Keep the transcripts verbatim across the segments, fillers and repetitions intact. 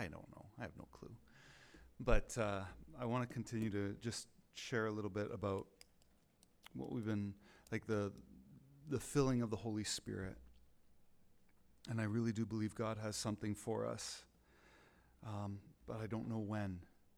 I don't know. I have no clue. But uh, I want to continue to just share a little bit about what we've been, like the the filling of the Holy Spirit. And I really do believe God has something for us, um, but I don't know when.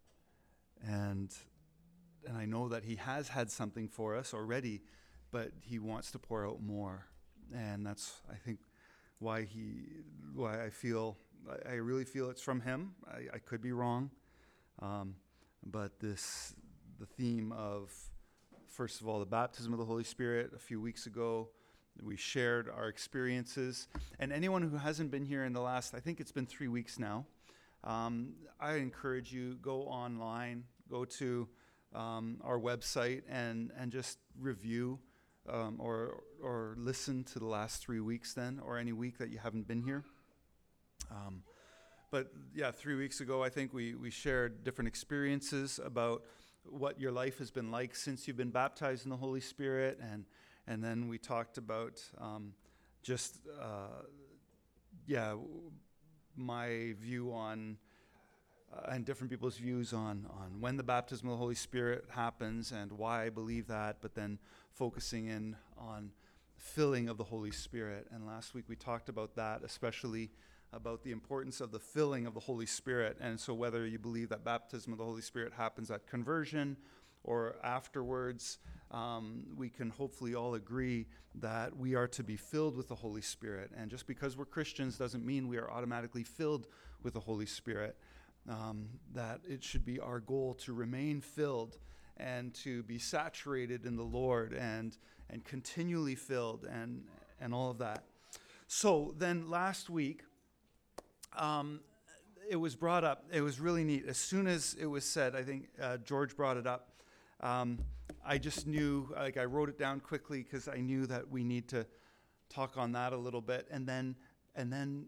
And and I know that he has had something for us already, but he wants to pour out more. And that's, I think, why he, why I feel, I, I really feel it's from him. I, I could be wrong. Um, but this, the theme of, first of all, the baptism of the Holy Spirit a few weeks ago, we shared our experiences. And anyone who hasn't been here in the last, I think it's been three weeks now, um, I encourage you, go online, go to um, our website and, and just review um, or or listen to the last three weeks then, or any week that you haven't been here. Um, but yeah, three weeks ago, I think we, we shared different experiences about what your life has been like since you've been baptized in the Holy Spirit, and and then we talked about um, just, uh, yeah, my view on, uh, and different people's views on, on when the baptism of the Holy Spirit happens and why I believe that, but then focusing in on filling of the Holy Spirit. And last week we talked about that, especially about the importance of the filling of the Holy Spirit. And so whether you believe that baptism of the Holy Spirit happens at conversion or afterwards, um, we can hopefully all agree that we are to be filled with the Holy Spirit. And just because we're Christians doesn't mean we are automatically filled with the Holy Spirit. Um, that it should be our goal to remain filled and to be saturated in the Lord and and continually filled and and all of that. So then last week, um, it was brought up. It was really neat. As soon as it was said, I think uh, George brought it up. Um, I just knew, like I wrote it down quickly because I knew that we need to talk on that a little bit, and then and then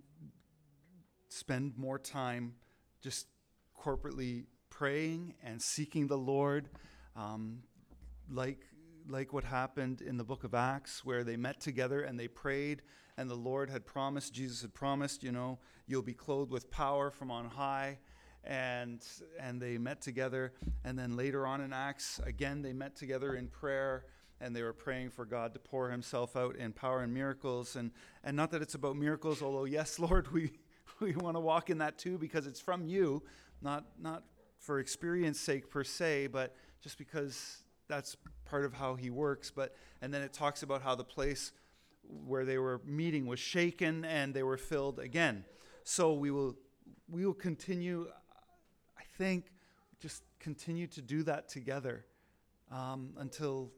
spend more time just corporately praying and seeking the Lord, um, like like what happened in the book of Acts, where they met together and they prayed, and the Lord had promised, Jesus had promised, you know, you'll be clothed with power from on high, and and they met together, and then later on in Acts, again, they met together in prayer, and they were praying for God to pour himself out in power and miracles, and, and not that it's about miracles, although, yes, Lord, we we want to walk in that too, because it's from you, not not for experience sake per se, but just because that's part of how he works. But and then it talks about how the place where they were meeting was shaken and they were filled again. So we will we will continue, I think, just continue to do that together um, until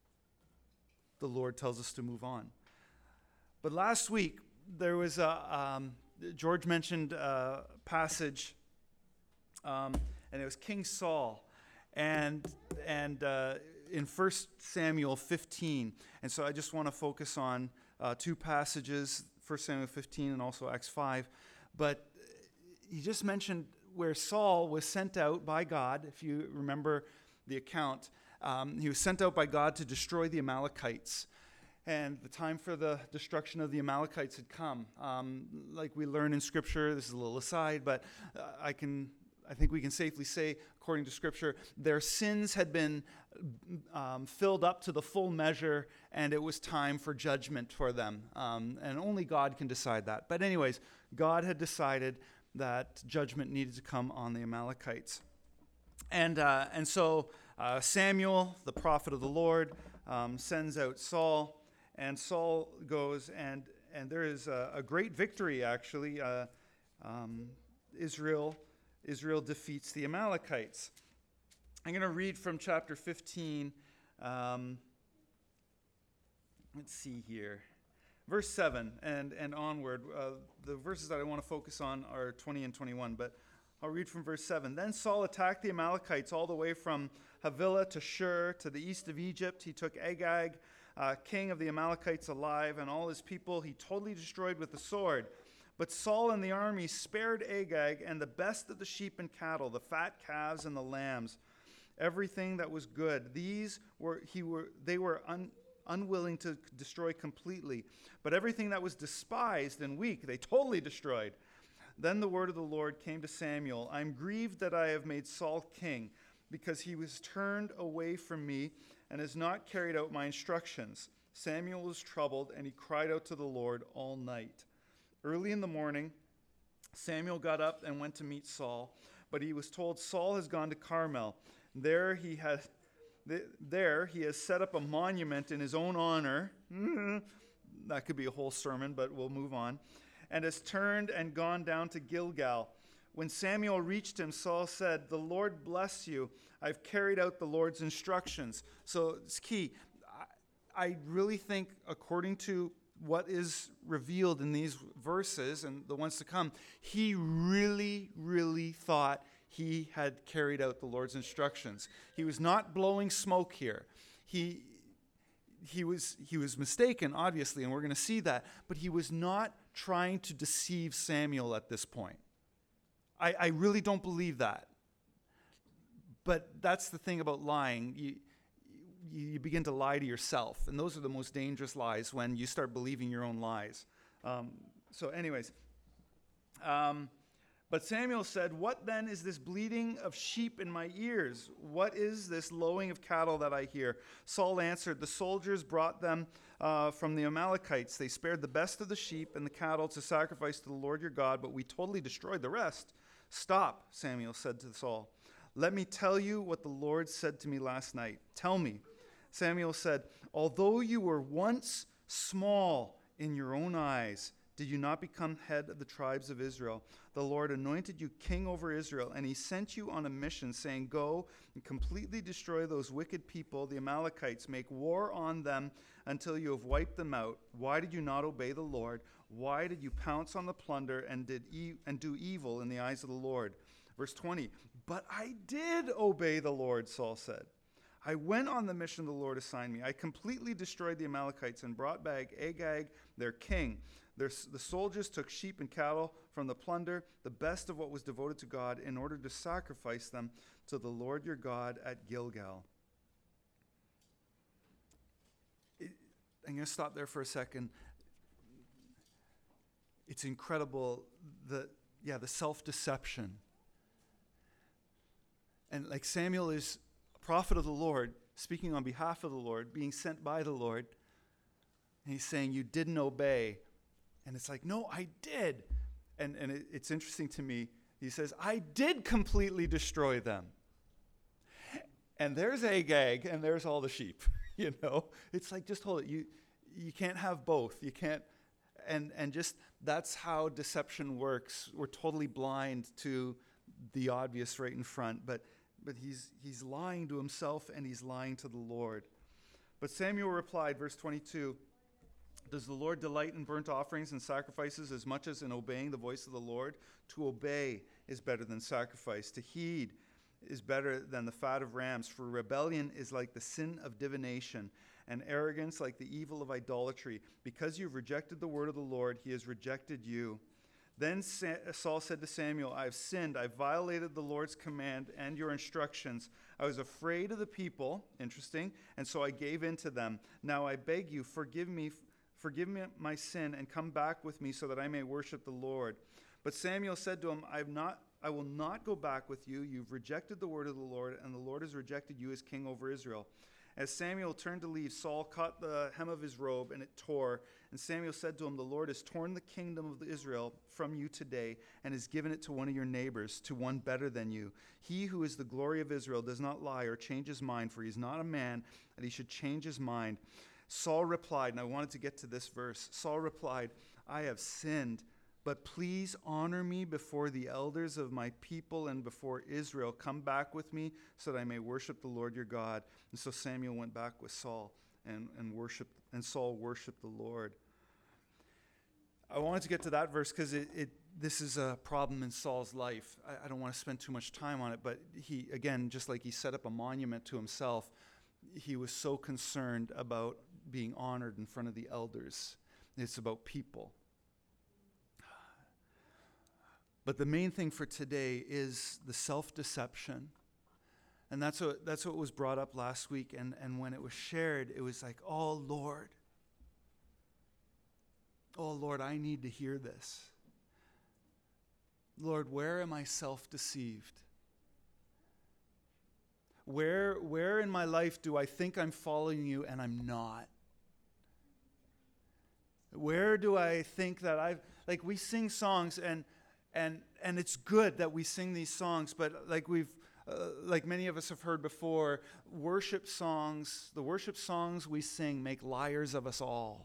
the Lord tells us to move on. But last week there was a um, George mentioned a passage, um, and it was King Saul, and and uh, in First Samuel fifteen. And so I just want to focus on uh, two passages, First Samuel fifteen and also Acts five. But he just mentioned where Saul was sent out by God. If you remember the account, um, he was sent out by God to destroy the Amalekites. And the time for the destruction of the Amalekites had come. Um, like we learn in Scripture, this is a little aside, but uh, I can, I think we can safely say, according to Scripture, their sins had been um, filled up to the full measure, and it was time for judgment for them. Um, and only God can decide that. But anyways, God had decided that judgment needed to come on the Amalekites. And uh, and so uh, Samuel, the prophet of the Lord, um, sends out Saul. And Saul goes, and and there is a, a great victory, actually. Uh, um, Israel, Israel defeats the Amalekites. I'm going to read from chapter fifteen. Um, let's see here. Verse seven and, and onward. Uh, the verses that I want to focus on are twenty and twenty-one, but I'll read from verse seven. Then Saul attacked the Amalekites all the way from Havilah to Shur, to the east of Egypt. He took Agag, Uh, king of the Amalekites, alive, and all his people he totally destroyed with the sword. But Saul and the army spared Agag and the best of the sheep and cattle, the fat calves and the lambs, everything that was good. These were he were they were un, unwilling to destroy completely, but everything that was despised and weak they totally destroyed. Then the word of the Lord came to Samuel. I am grieved that I have made Saul king, because he was turned away from me and has not carried out my instructions. Samuel was troubled, and he cried out to the Lord all night. Early in the morning, Samuel got up and went to meet Saul, but he was told, Saul has gone to Carmel. There he has, there he has set up a monument in his own honor. That could be a whole sermon, but we'll move on. And has turned and gone down to Gilgal. When Samuel reached him, Saul said, the Lord bless you. I've carried out the Lord's instructions. So it's key. I, I really think, according to what is revealed in these verses and the ones to come, he really, really thought he had carried out the Lord's instructions. He was not blowing smoke here. He he was he was mistaken, obviously, and we're going to see that, but he was not trying to deceive Samuel at this point. I, I really don't believe that. But that's the thing about lying. You, you begin to lie to yourself. And those are the most dangerous lies, when you start believing your own lies. Um, so anyways, um, but Samuel said, what then is this bleating of sheep in my ears? What is this lowing of cattle that I hear? Saul answered, the soldiers brought them uh, from the Amalekites. They spared the best of the sheep and the cattle to sacrifice to the Lord your God, but we totally destroyed the rest. Stop, Samuel said to Saul. Let me tell you what the Lord said to me last night. Tell me. Samuel said, although you were once small in your own eyes, did you not become head of the tribes of Israel? The Lord anointed you king over Israel, and he sent you on a mission, saying, go and completely destroy those wicked people, the Amalekites. Make war on them until you have wiped them out. Why did you not obey the Lord? Why did you pounce on the plunder and did e- and do evil in the eyes of the Lord? Verse twenty, but I did obey the Lord, Saul said. I went on the mission the Lord assigned me. I completely destroyed the Amalekites and brought back Agag, their king. Their, the soldiers took sheep and cattle from the plunder, the best of what was devoted to God, in order to sacrifice them to the Lord your God at Gilgal. It, I'm going to stop there for a second. It's incredible, the yeah, the self-deception. And like Samuel is a prophet of the Lord, speaking on behalf of the Lord, being sent by the Lord. And he's saying, you didn't obey. And it's like, no, I did. And, and it, it's interesting to me. He says, I did completely destroy them. And there's Agag, and there's all the sheep. You know, it's like, just hold it. You you can't have both. You can't. And and just that's how deception works. We're totally blind to the obvious right in front, but but he's he's lying to himself and he's lying to the Lord. But Samuel replied, verse twenty-two, does the Lord delight in burnt offerings and sacrifices as much as in obeying the voice of the Lord? To obey is better than sacrifice. To heed is better than the fat of rams. For rebellion is like the sin of divination, and arrogance like the evil of idolatry. Because you've rejected the word of the Lord, he has rejected you. Then Saul said to Samuel, I have sinned. I violated the Lord's command and your instructions. I was afraid of the people, interesting, and so I gave in to them. Now I beg you, forgive me, forgive me my sin, and come back with me so that I may worship the Lord. But Samuel said to him, I have not, I will not go back with you. You've rejected the word of the Lord, and the Lord has rejected you as king over Israel. As Samuel turned to leave, Saul caught the hem of his robe, and it tore. And Samuel said to him, the Lord has torn the kingdom of Israel from you today, and has given it to one of your neighbors, to one better than you. He who is the glory of Israel does not lie or change his mind, for he is not a man that he should change his mind. Saul replied, and I wanted to get to this verse. Saul replied, I have sinned, but please honor me before the elders of my people and before Israel. Come back with me so that I may worship the Lord your God. And so Samuel went back with Saul and, and worshiped, and Saul worshiped the Lord. I wanted to get to that verse because it, it this is a problem in Saul's life. I, I don't want to spend too much time on it, but he, again, just like he set up a monument to himself, he was so concerned about being honored in front of the elders. It's about people. But the main thing for today is the self-deception. And that's what that's what was brought up last week. And, and when it was shared, it was like, oh, Lord. Oh, Lord, I need to hear this. Lord, where am I self-deceived? Where, where in my life do I think I'm following you and I'm not? Where do I think that I've, like we sing songs and and and it's good that we sing these songs, but like we've, uh, like many of us have heard before, worship songs, the worship songs we sing make liars of us all.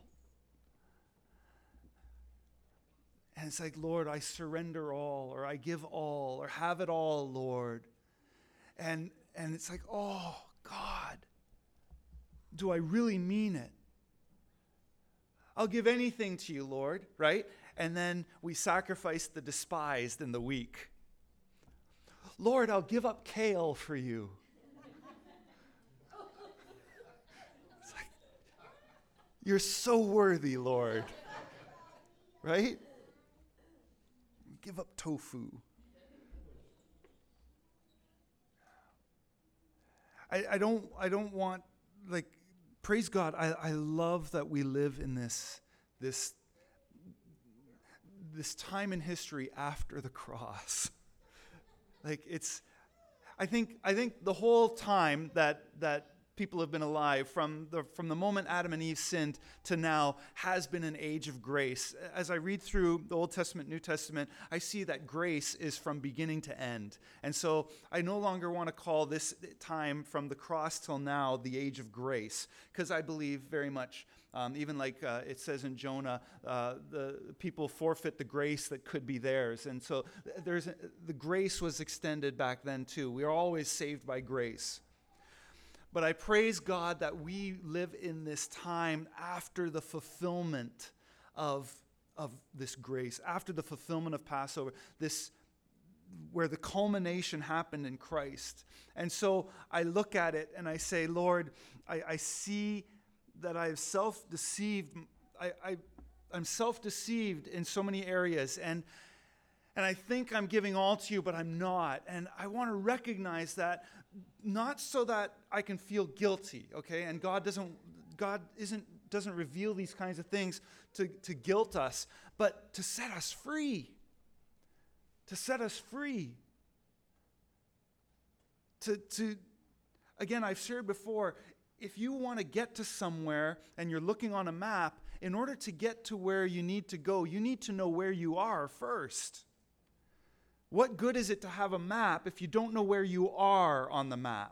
And it's like, Lord, I surrender all, or I give all, or have it all, Lord. And and it's like, oh, God, do I really mean it? I'll give anything to you, Lord, right? And then we sacrifice the despised and the weak. Lord, I'll give up kale for you. It's like, you're so worthy, Lord. Right? Give up tofu. I, I don't I don't want, like, praise God, I, I love that we live in this, this, this time in history after the cross. Like it's, I think I think the whole time that that people have been alive, from the from the moment Adam and Eve sinned to now, has been an age of grace. As I read through the Old Testament, New Testament, I see that grace is from beginning to end. And so I no longer want to call this time from the cross till now the age of grace, because I believe very much, um, even like uh, it says in Jonah, uh, the people forfeit the grace that could be theirs. And so there's a, the grace was extended back then too. We are always saved by grace. But I praise God that we live in this time after the fulfillment of, of this grace, after the fulfillment of Passover, this where the culmination happened in Christ. And so I look at it and I say, Lord, I, I see that I have self-deceived. I, I, I'm self-deceived in so many areas. And And I think I'm giving all to you, but I'm not. And I want to recognize that, not so that I can feel guilty, okay? And God doesn't God isn't doesn't reveal these kinds of things to, to guilt us, but to set us free. To set us free. To to again, I've shared before, if you want to get to somewhere and you're looking on a map, in order to get to where you need to go, you need to know where you are first. What good is it to have a map if you don't know where you are on the map?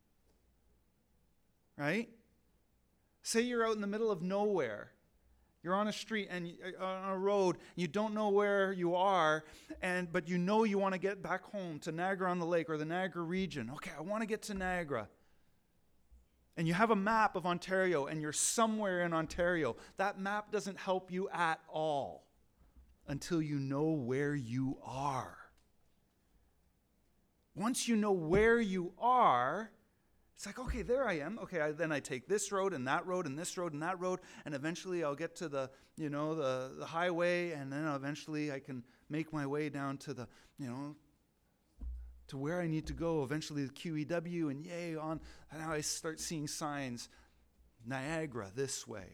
Right? Say you're out in the middle of nowhere. You're on a street and on a road, and you don't know where you are, and but you know you want to get back home to Niagara-on-the-Lake or the Niagara region. Okay, I want to get to Niagara. And you have a map of Ontario, and you're somewhere in Ontario. That map doesn't help you at all until you know where you are. Once you know where you are, it's like, okay, there I am. Okay, I, then I take this road and that road and this road and that road, and eventually I'll get to the, you know, the, the highway, and then eventually I can make my way down to the, you know, to where I need to go. Eventually the Q E W, and yay, on. And now I start seeing signs, Niagara this way.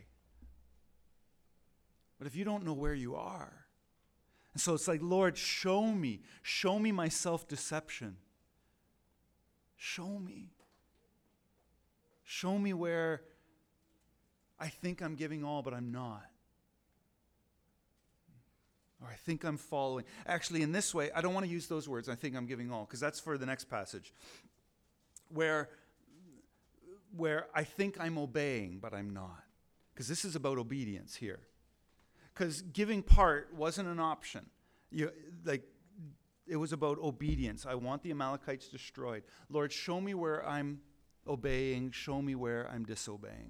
But if you don't know where you are, and so it's like, Lord, show me, show me my self-deception. Show me. Show me where I think I'm giving all, but I'm not. Or I think I'm following. Actually, in this way, I don't want to use those words, I think I'm giving all, because that's for the next passage. Where, where I think I'm obeying, but I'm not. Because this is about obedience here. Because giving part wasn't an option. You, like, it was about obedience. I want the Amalekites destroyed. Lord, show me where I'm obeying. Show me where I'm disobeying.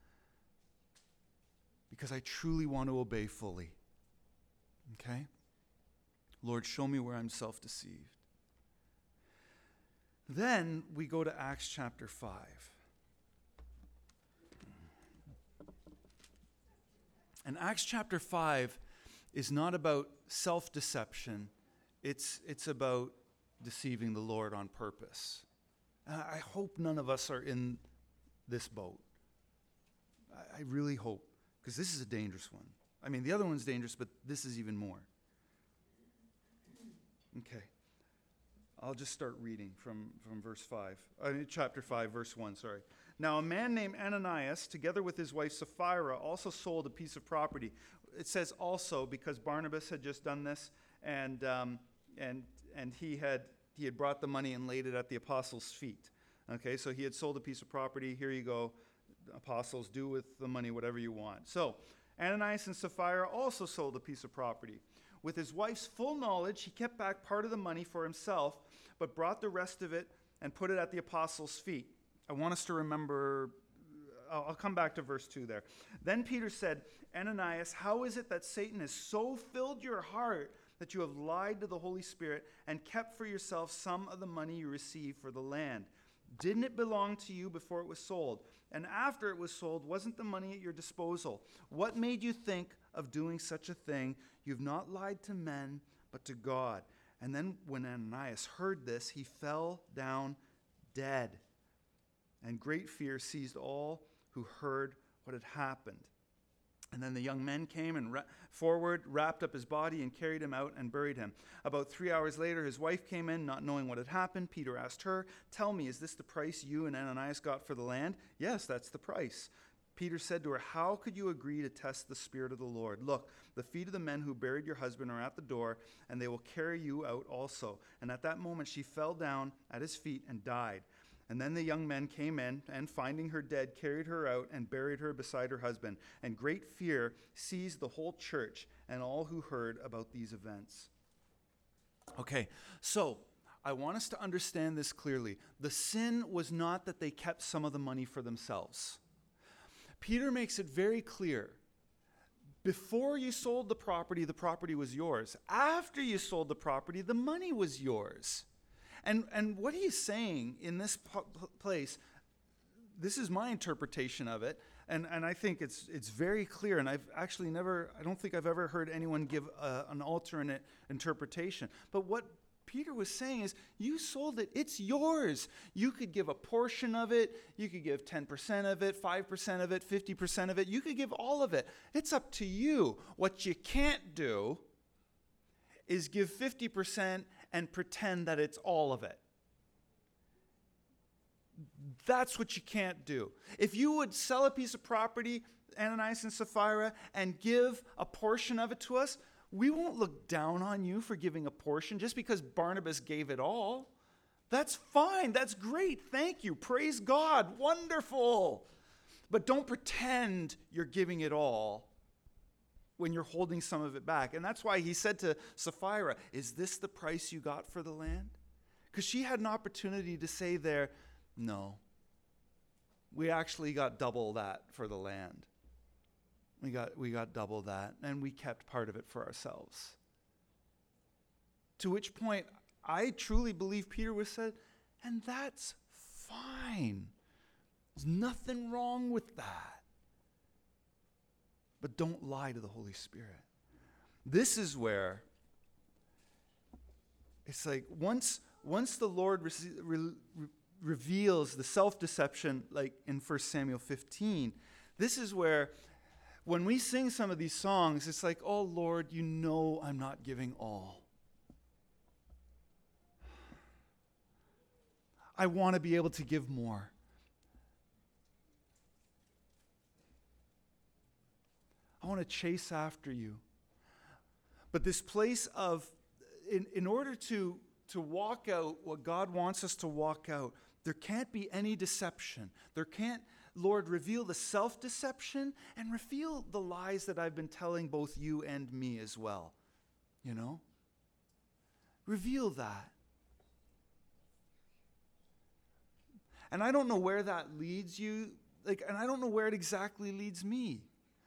Because I truly want to obey fully. Okay? Lord, show me where I'm self-deceived. Then we go to Acts chapter five. And Acts chapter five is not about self-deception. It's, it's about deceiving the Lord on purpose. And I hope none of us are in this boat. I, I really hope, because this is a dangerous one. I mean, the other one's dangerous, but this is even more. Okay. I'll just start reading from, from verse five. I mean, chapter five, verse one, sorry. Now a man named Ananias, together with his wife Sapphira, also sold a piece of property. It says also because Barnabas had just done this, and um, and and he had he had brought the money and laid it at the apostles' feet. Okay, so he had sold a piece of property. Here you go, apostles, do with the money whatever you want. So Ananias and Sapphira also sold a piece of property. With his wife's full knowledge, he kept back part of the money for himself, but brought the rest of it and put it at the apostles' feet. I want us to remember, I'll, I'll come back to verse two there. Then Peter said, Ananias, how is it that Satan has so filled your heart that you have lied to the Holy Spirit and kept for yourself some of the money you received for the land? Didn't it belong to you before it was sold? And after it was sold, wasn't the money at your disposal? What made you think of doing such a thing? You've not lied to men, but to God. And then when Ananias heard this, he fell down dead. And great fear seized all who heard what had happened. And then the young men came and ra- forward, wrapped up his body, and carried him out and buried him. About three hours later, his wife came in, not knowing what had happened. Peter asked her, tell me, is this the price you and Ananias got for the land? Yes, that's the price. Peter said to her, how could you agree to test the Spirit of the Lord? Look, the feet of the men who buried your husband are at the door, and they will carry you out also. And at that moment she fell down at his feet and died. And then the young men came in, and finding her dead, carried her out and buried her beside her husband. And great fear seized the whole church and all who heard about these events. Okay, so I want us to understand this clearly. The sin was not that they kept some of the money for themselves. Peter makes it very clear. Before you sold the property, the property was yours. After you sold the property, the money was yours. And and what he's saying in this p- place, this is my interpretation of it, and, and I think it's it's very clear, and I've actually never, I don't think I've ever heard anyone give a, an alternate interpretation. But what Peter was saying is, you sold it, it's yours. You could give a portion of it, you could give ten percent of it, five percent of it, fifty percent of it, you could give all of it. It's up to you. What you can't do is give fifty percent and pretend that it's all of it. That's what you can't do. If you would sell a piece of property, Ananias and Sapphira, and give a portion of it to us, we won't look down on you for giving a portion just because Barnabas gave it all. That's fine. That's great. Thank you. Praise God. Wonderful. But don't pretend you're giving it all when you're holding some of it back. And that's why he said to Sapphira, is this the price you got for the land? Because she had an opportunity to say there, no, we actually got double that for the land. We got we got double that, and we kept part of it for ourselves. To which point, I truly believe Peter was said, and that's fine. There's nothing wrong with that. But don't lie to the Holy Spirit. This is where it's like once once the Lord re- re- reveals the self-deception, like in First Samuel fifteen, this is where when we sing some of these songs, it's like, oh Lord, you know I'm not giving all. I want to be able to give more. I want to chase after you. But this place of, in, in order to, to walk out what God wants us to walk out, there can't be any deception. There can't, Lord, reveal the self-deception and reveal the lies that I've been telling both you and me as well. You know? Reveal that. And I don't know where that leads you, like, and I don't know where it exactly leads me.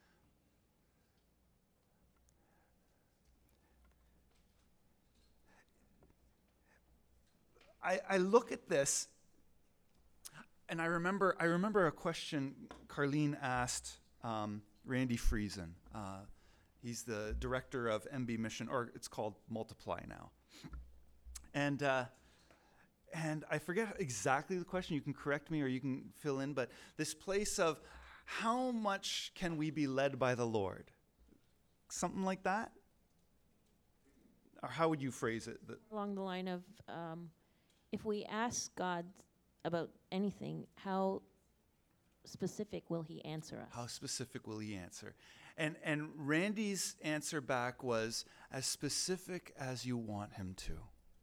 I, I look at this, and I remember I remember a question Carlene asked um, Randy Friesen. Uh, he's the director of M B Mission, or it's called Multiply now. And uh, and I forget exactly the question. You can correct me or you can fill in, but this place of how much can we be led by the Lord? Something like that? Or how would you phrase it? That Along the line of, um, if we ask God about anything, how specific will he answer us? how specific will he answer? And and Randy's answer back was as specific as you want him to.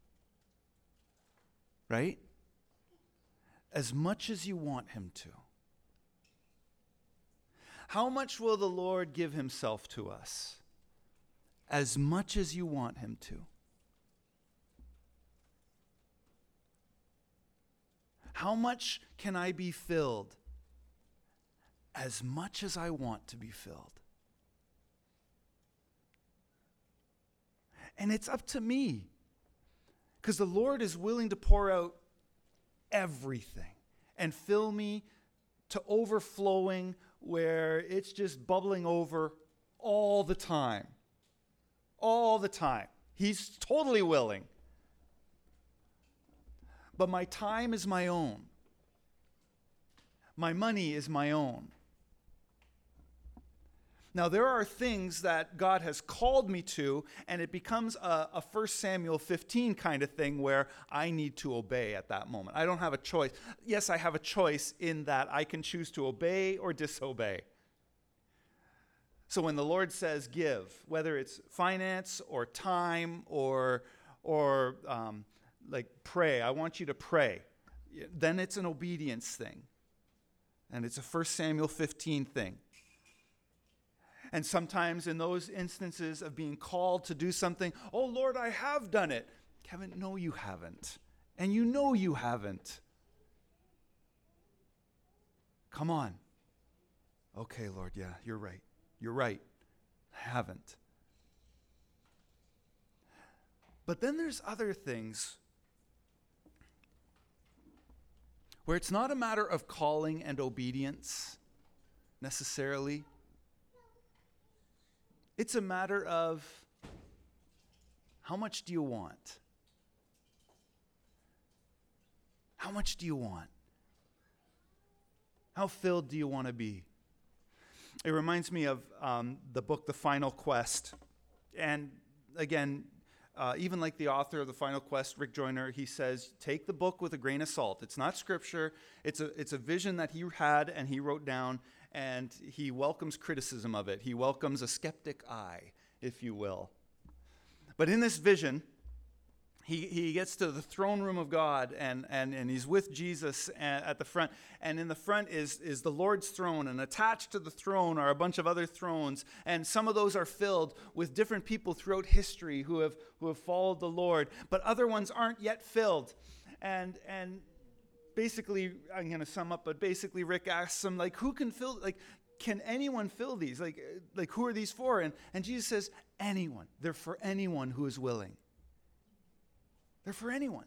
Right? As much as you want him to. How much will the Lord give himself to us? As much as you want him to. How much can I be filled? As much as I want to be filled. And it's up to me. Because the Lord is willing to pour out everything and fill me to overflowing where it's just bubbling over all the time. All the time. He's totally willing. But my time is my own. My money is my own. Now, there are things that God has called me to, and it becomes a, a First Samuel fifteen kind of thing where I need to obey at that moment. I don't have a choice. Yes, I have a choice in that I can choose to obey or disobey. So when the Lord says give, whether it's finance or time or, or um, like pray, I want you to pray, then it's an obedience thing. And it's a First Samuel fifteen thing. And sometimes in those instances of being called to do something, oh, Lord, I have done it. Kevin, no, you haven't. And you know you haven't. Come on. Okay, Lord, yeah, you're right. You're right. I haven't. But then there's other things where it's not a matter of calling and obedience necessarily. It's a matter of how much do you want? How much do you want? How filled do you want to be? It reminds me of um, the book, The Final Quest. And again, uh, even like the author of The Final Quest, Rick Joyner, he says, take the book with a grain of salt. It's not scripture. It's a, it's a vision that he had and he wrote down. And he welcomes criticism of it. He welcomes a skeptic eye, if you will. But in this vision, he, he gets to the throne room of God, and, and, and he's with Jesus at the front. And in the front is, is the Lord's throne, and attached to the throne are a bunch of other thrones. And some of those are filled with different people throughout history who have, who have followed the Lord. But other ones aren't yet filled. And and basically, I'm going to sum up, but basically Rick asks him, like, who can fill, like, can anyone fill these? Like, like who are these for? And, and Jesus says, anyone. They're for anyone who is willing. They're for anyone.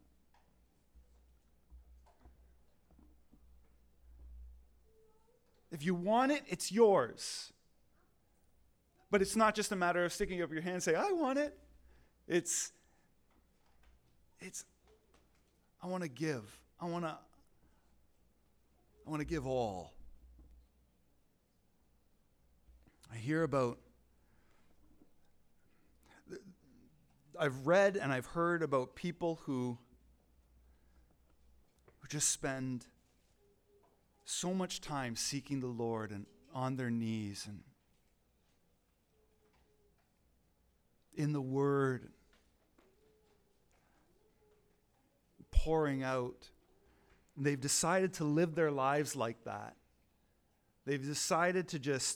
If you want it, it's yours. But it's not just a matter of sticking up your hand and say, I want it. It's, it's, I want to give. I want to I want to give all. I hear about I've read and I've heard about people who who just spend so much time seeking the Lord and on their knees and in the Word, pouring out. They've decided to live their lives like that. They've decided to just...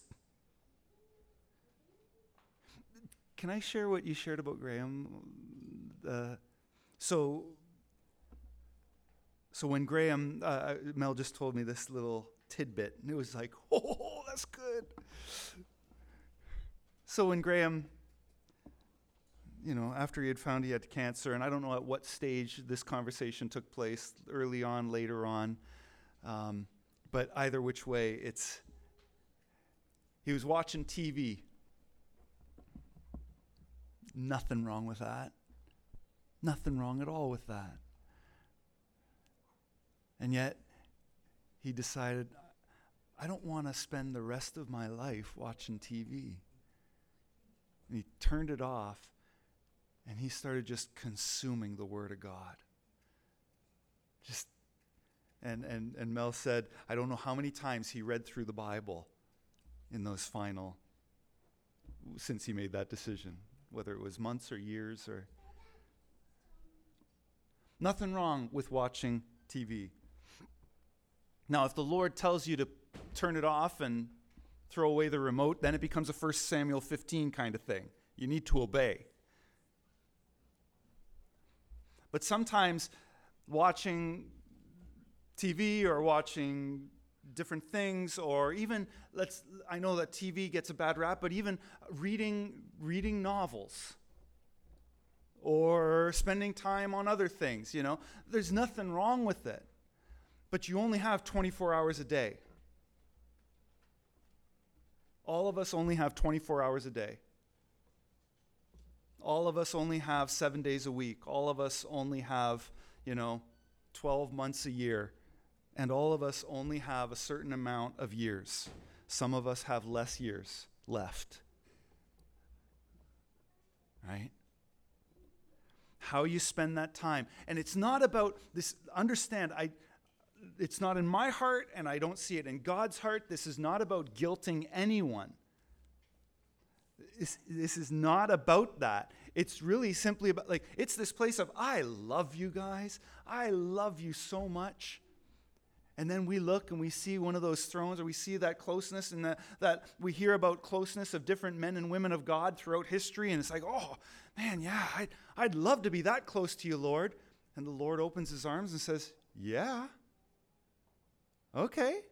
Can I share what you shared about Graham? Uh, so, so when Graham, uh, Mel just told me this little tidbit, and it was like, oh, that's good. So when Graham, you know, after he had found he had cancer, and I don't know at what stage this conversation took place, early on, later on, um, but either which way, it's, he was watching T V. Nothing wrong with that. Nothing wrong at all with that. And yet, he decided, I don't want to spend the rest of my life watching T V. And he turned it off. And he started just consuming the Word of God. Just, and, and, and Mel said, I don't know how many times he read through the Bible in those final, since he made that decision, whether it was months or years or. Nothing wrong with watching T V. Now, if the Lord tells you to turn it off and throw away the remote, then it becomes a First Samuel fifteen kind of thing. You need to obey. But sometimes watching T V or watching different things, or even, let's, I know that T V gets a bad rap, but even reading reading novels or spending time on other things, you know, there's nothing wrong with it. But you only have twenty-four hours a day. All of us only have twenty-four hours a day. All of us only have seven days a week. All of us only have, you know, twelve months a year. And all of us only have a certain amount of years. Some of us have less years left. Right? How you spend that time. And it's not about this, understand, I it's not in my heart, and I don't see it in God's heart. This is not about guilting anyone. This, this is not about that. It's really simply about, like, it's this place of, I love you guys. I love you so much. And then we look and we see one of those thrones, or we see that closeness, and that, that we hear about closeness of different men and women of God throughout history. And it's like, oh, man, yeah, I'd, I'd love to be that close to you, Lord. And the Lord opens his arms and says, yeah. Okay.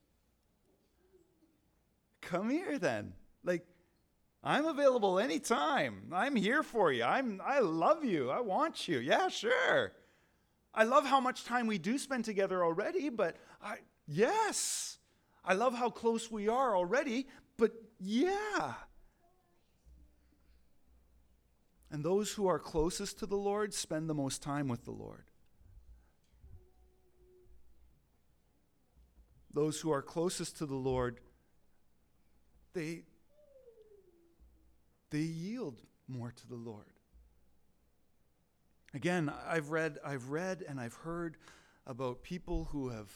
Come here then. Like, I'm available anytime. I'm here for you. I'm I love you. I want you. Yeah, sure. I love how much time we do spend together already, but I yes. I love how close we are already, but yeah. And those who are closest to the Lord spend the most time with the Lord. Those who are closest to the Lord, they, they yield more to the Lord. Again, I've read, I've read and I've heard about people who have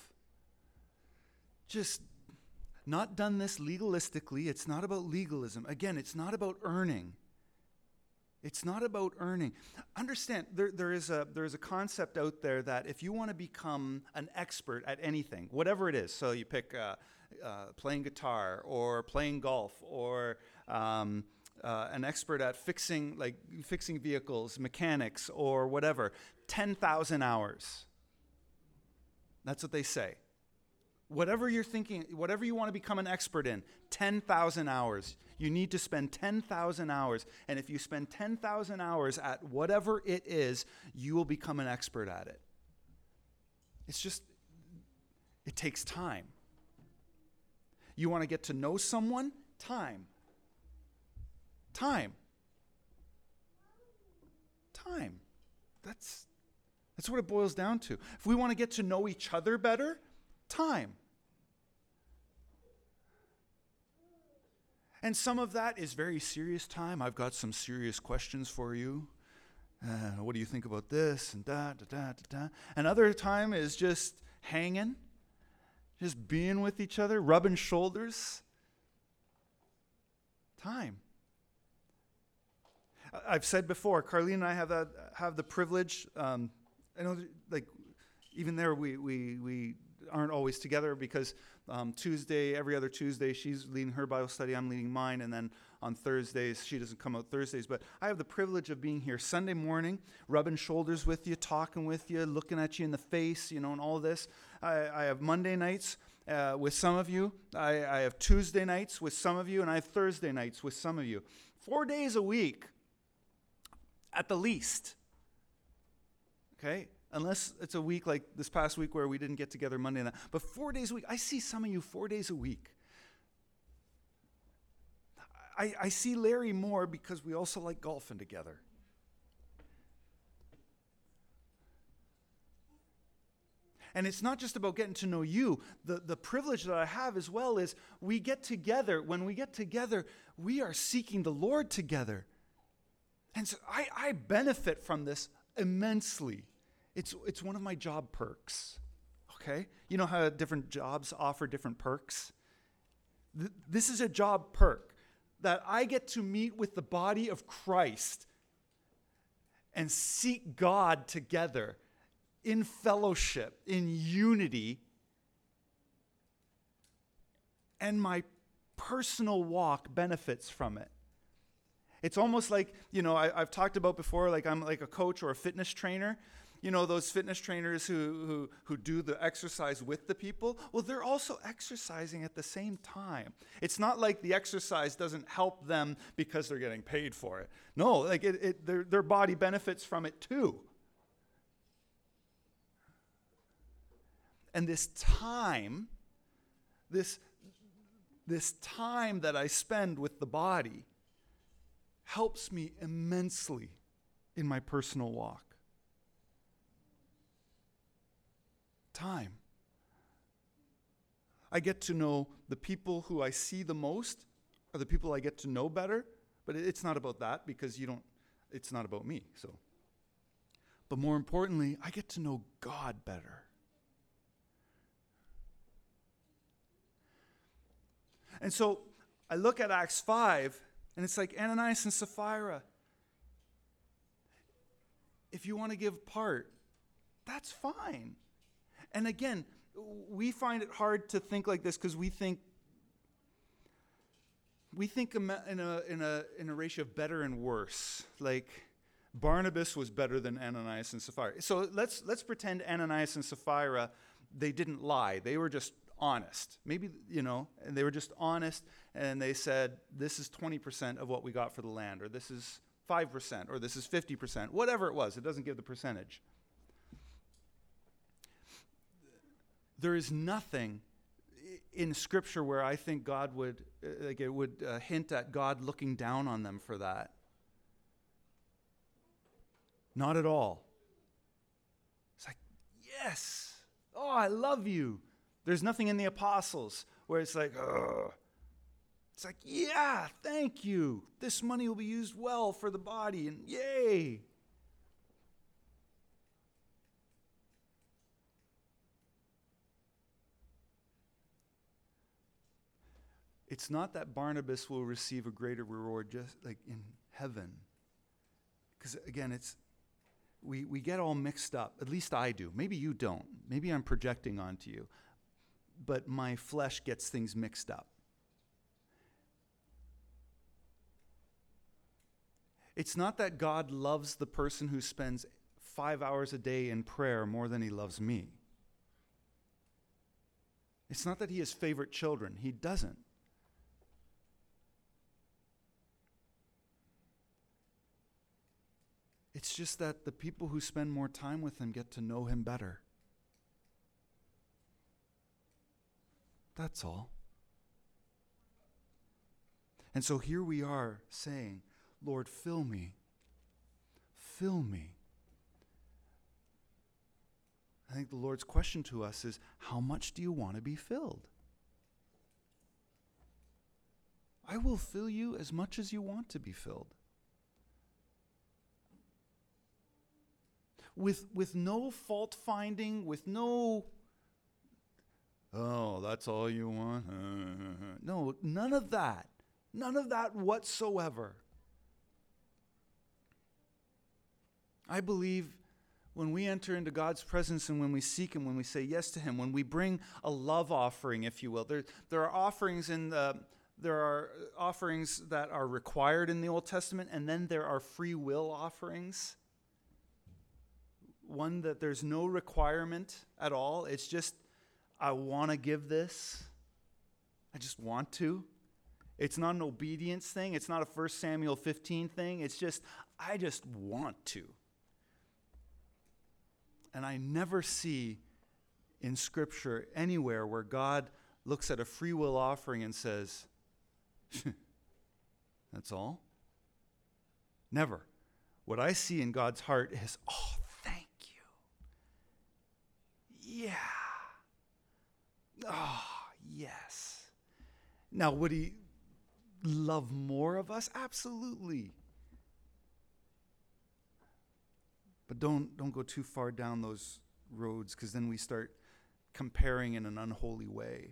just not done this legalistically. It's not about legalism. Again, it's not about earning. It's not about earning. Understand, there, there is a there is a concept out there that if you want to become an expert at anything, whatever it is, so you pick uh, uh, playing guitar or playing golf or um, uh, an expert at fixing like fixing vehicles, mechanics or whatever, ten thousand hours. That's what they say. Whatever you're thinking, whatever you want to become an expert in, ten thousand hours. You need to spend ten thousand hours. And if you spend ten thousand hours at whatever it is, you will become an expert at it. It's just, it takes time. You want to get to know someone? Time. Time. Time. That's, that's what it boils down to. If we want to get to know each other better, time. And some of that is very serious time. I've got some serious questions for you. Uh, what do you think about this and da da da da da? And other time is just hanging, just being with each other, rubbing shoulders. Time. I've said before, Carlene and I have that have the privilege. Um, I know, like, even there we we we aren't always together because um, Tuesday, every other Tuesday, she's leading her Bible study, I'm leading mine, and then on Thursdays, she doesn't come out Thursdays, but I have the privilege of being here Sunday morning, rubbing shoulders with you, talking with you, looking at you in the face, you know, and all this. I, I have Monday nights uh, with some of you. I, I have Tuesday nights with some of you, and I have Thursday nights with some of you. Four days a week, at the least. Okay? Unless it's a week like this past week where we didn't get together Monday night. But four days a week. I see some of you four days a week. I, I see Larry more because we also like golfing together. And it's not just about getting to know you. The, the privilege that I have as well is we get together. When we get together, we are seeking the Lord together. And so I, I benefit from this immensely. It's, it's one of my job perks, okay? You know how different jobs offer different perks? Th- this is a job perk that I get to meet with the body of Christ and seek God together in fellowship, in unity, and my personal walk benefits from it. It's almost like, you know, I, I've talked about before, like I'm like a coach or a fitness trainer. You know, those fitness trainers who, who, who do the exercise with the people, well, they're also exercising at the same time. It's not like the exercise doesn't help them because they're getting paid for it. No, like it, it, their, their body benefits from it too. And this time, this, this time that I spend with the body helps me immensely in my personal walk. Time. I get to know the people who I see the most are the people I get to know better, but it's not about that because you don't, it's not about me, so. But more importantly, I get to know God better. And so I look at Acts five, and it's like Ananias and Sapphira. If you want to give part, that's fine. And again, we find it hard to think like this because we think we think in a in a in a ratio of better and worse. Like Barnabas was better than Ananias and Sapphira. So let's let's pretend Ananias and Sapphira, they didn't lie. They were just honest. Maybe, you know, and they were just honest, and they said, this is twenty percent of what we got for the land, or this is five percent, or this is fifty percent, whatever it was. It doesn't give the percentage. There is nothing in Scripture where I think God would, like it would uh, hint at God looking down on them for that. Not at all. It's like, yes, oh, I love you. There's nothing in the apostles where it's like, ugh. It's like, yeah, thank you. This money will be used well for the body, and yay. It's not that Barnabas will receive a greater reward just like in heaven. Because again, it's we, we get all mixed up. At least I do. Maybe you don't. Maybe I'm projecting onto you. But my flesh gets things mixed up. It's not that God loves the person who spends five hours a day in prayer more than he loves me. It's not that he has favorite children. He doesn't. It's just that the people who spend more time with him get to know him better. That's all. And so here we are saying, Lord, fill me. Fill me. I think the Lord's question to us is, how much do you want to be filled? I will fill you as much as you want to be filled. With, with no fault finding, with no, oh, that's all you want? No, none of that. None of that whatsoever. I believe when we enter into God's presence and when we seek him, when we say yes to him, when we bring a love offering, if you will, there, there are offerings in the, there are offerings that are required in the Old Testament, and then there are free will offerings. One that there's no requirement at all. It's just, I want to give this. I just want to. It's not an obedience thing. It's not a First Samuel fifteen thing. It's just, I just want to. And I never see in Scripture anywhere where God looks at a free will offering and says, that's all? Never. What I see in God's heart is, oh, thank you. Yeah. Oh, yes. Now, would he love more of us? Absolutely. But don't don't go too far down those roads, because then we start comparing in an unholy way.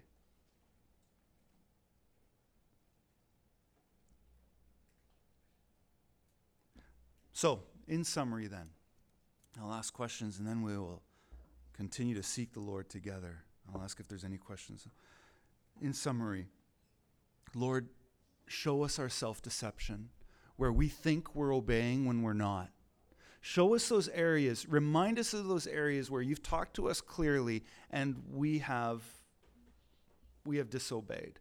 So, in summary then, I'll ask questions and then we will continue to seek the Lord together. I'll ask if there's any questions. In summary, Lord, show us our self-deception, where we think we're obeying when we're not. Show us those areas. Remind us of those areas where you've talked to us clearly and we have, we have disobeyed.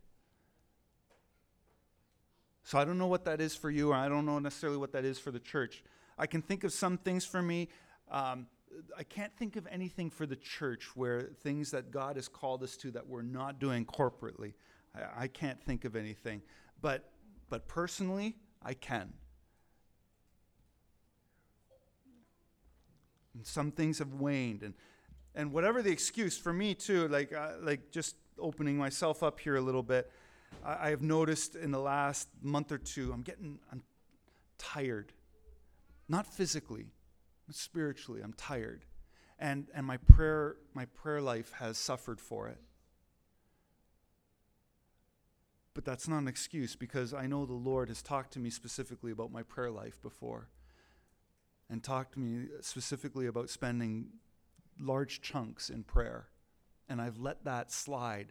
So I don't know what that is for you, or I don't know necessarily what that is for the church. I can think of some things for me. Um, I can't think of anything for the church where things that God has called us to that we're not doing corporately. I, I can't think of anything. But but personally, I can. And some things have waned, and and whatever the excuse for me too, like uh, like just opening myself up here a little bit. I, I have noticed in the last month or two, I'm getting I'm tired, not physically, but spiritually. I'm tired, and and my prayer my prayer life has suffered for it. But that's not an excuse, because I know the Lord has talked to me specifically about my prayer life before. And talked to me specifically about spending large chunks in prayer. And I've let that slide.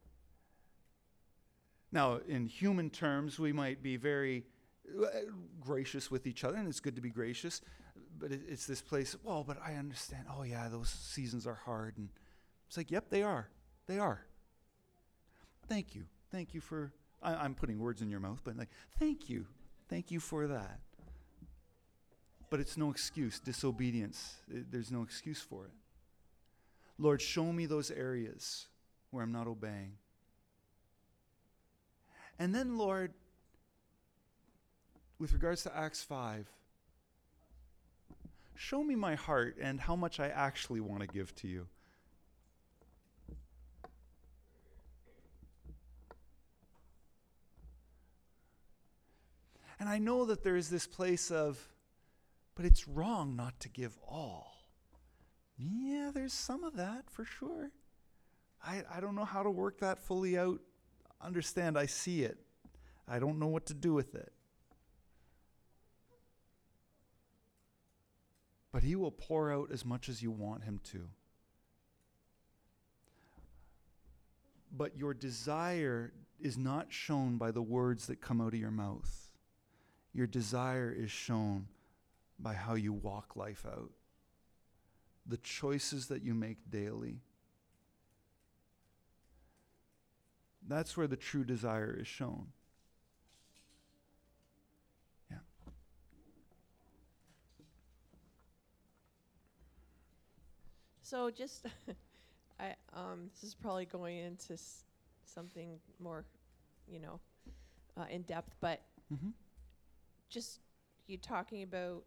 Now, in human terms, we might be very gracious with each other, and it's good to be gracious. But it, it's this place, well, but I understand. Oh, yeah, those seasons are hard. And it's like, yep, they are. They are. Thank you. Thank you for, I, I'm putting words in your mouth, but like, thank you. Thank you for that. But it's no excuse. Disobedience, it, there's no excuse for it. Lord, show me those areas where I'm not obeying. And then, Lord, with regards to Acts five, show me my heart and how much I actually want to give to you. And I know that there is this place of, but it's wrong not to give all. Yeah, there's some of that for sure. I, I don't know how to work that fully out. Understand, I see it. I don't know what to do with it. But he will pour out as much as you want him to. But your desire is not shown by the words that come out of your mouth. Your desire is shown by how you walk life out, the choices that you make daily. That's where the true desire is shown. Yeah. So just, I um, this is probably going into s- something more, you know, uh, in depth, but Mm-hmm. just you talking about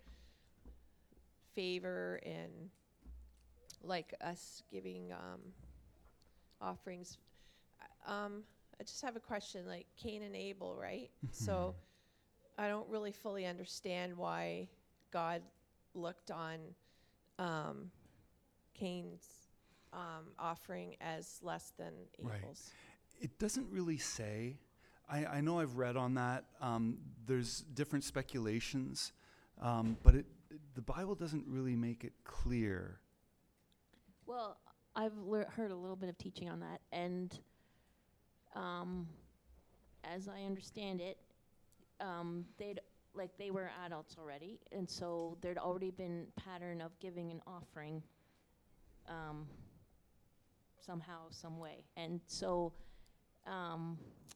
favor and like us giving um, offerings. Uh, Um, I just have a question, like Cain and Abel, right? So I don't really fully understand why God looked on um, Cain's um, offering as less than Right. Abel's. It doesn't really say. I, I know I've read on that. Um, there's different speculations, um, but it, the Bible doesn't really make it clear. Well, I've lear- heard a little bit of teaching on that, and um, as I understand it, um, they'd like they were adults already, and so there'd already been pattern of giving an offering, um, somehow, some way, and so, um,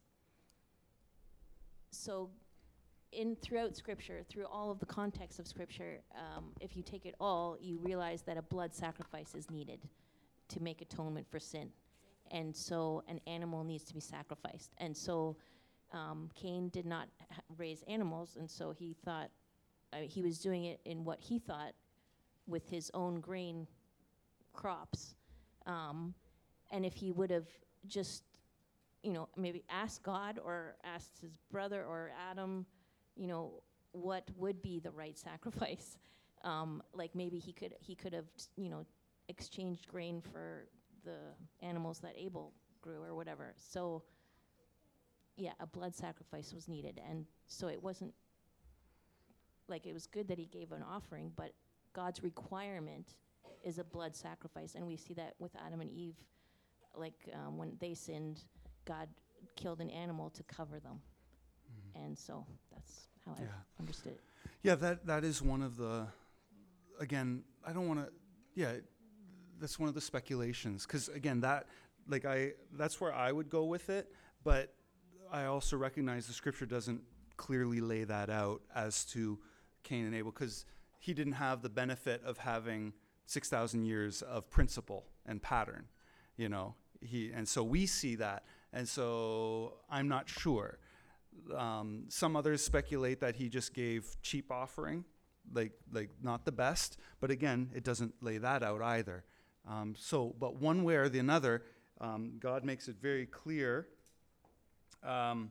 so in throughout Scripture, through all of the context of Scripture, um, if you take it all, you realize that a blood sacrifice is needed to make atonement for sin. And so an animal needs to be sacrificed. And so um, Cain did not ha- raise animals, and so he thought, uh, he was doing it in what he thought with his own grain crops. Um, and if he would have just, you know, maybe asked God or asked his brother or Adam, you know, what would be the right sacrifice, Um, like maybe he could he could have you know exchanged grain for the animals that Abel grew or whatever. So yeah, a blood sacrifice was needed, and so it wasn't like it was good that he gave an offering, but God's requirement is a blood sacrifice, and we see that with Adam and Eve. Like um, when they sinned, God killed an animal to cover them, Mhm. and so that's how Yeah. I understood it. Yeah, that that is one of the, again, I don't want to, yeah, that's one of the speculations. Because, again, that, like, I, that's where I would go with it. But I also recognize the scripture doesn't clearly lay that out as to Cain and Abel, because he didn't have the benefit of having six thousand years of principle and pattern, you know. He, and so we see that. And so I'm not sure. Um, some others speculate that he just gave cheap offering, like like not the best. But again, it doesn't lay that out either. Um, so, but one way or the other, um, God makes it very clear. Um,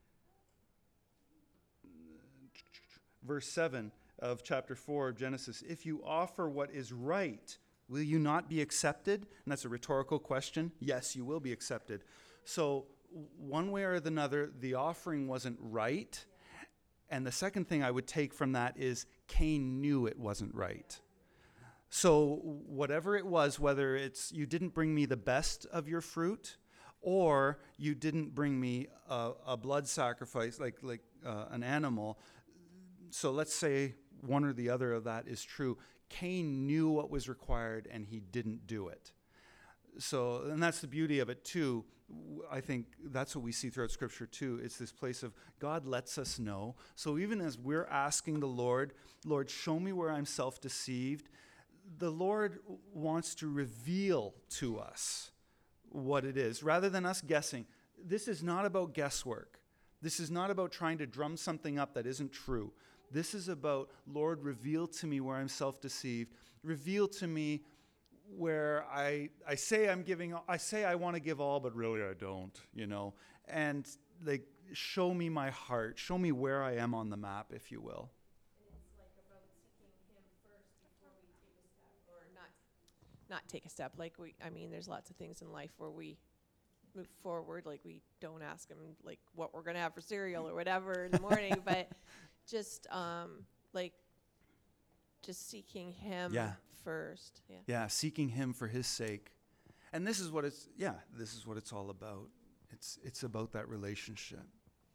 verse seven of chapter four of Genesis: if you offer what is right, will you not be accepted? And that's a rhetorical question. Yes, you will be accepted. So one way or the other, the offering wasn't right. And the second thing I would take from that is Cain knew it wasn't right. So whatever it was, whether it's you didn't bring me the best of your fruit, or you didn't bring me a, a blood sacrifice, like, like uh, an animal. So let's say one or the other of that is true. Cain knew what was required, and he didn't do it. So, and that's the beauty of it too. I think that's what we see throughout Scripture too. It's this place of God lets us know. So even as we're asking the Lord, Lord, show me where I'm self-deceived, the Lord wants to reveal to us what it is, rather than us guessing. This is not about guesswork. This is not about trying to drum something up that isn't true. This is about, Lord, reveal to me where I'm self-deceived. Reveal to me where I I say I'm giving, I say I want to give all, but really I don't, you know. And like, show me my heart. Show me where I am on the map, if you will. And it's like about seeking him first before we take a step, or not, not take a step. Like we, I mean, there's lots of things in life where we move forward, like we don't ask him like what we're gonna have for cereal or whatever in the morning, but just um like just seeking him Yeah. first. Yeah. Yeah, seeking him for his sake. And this is what it's, yeah, this is what it's all about. It's it's about that relationship.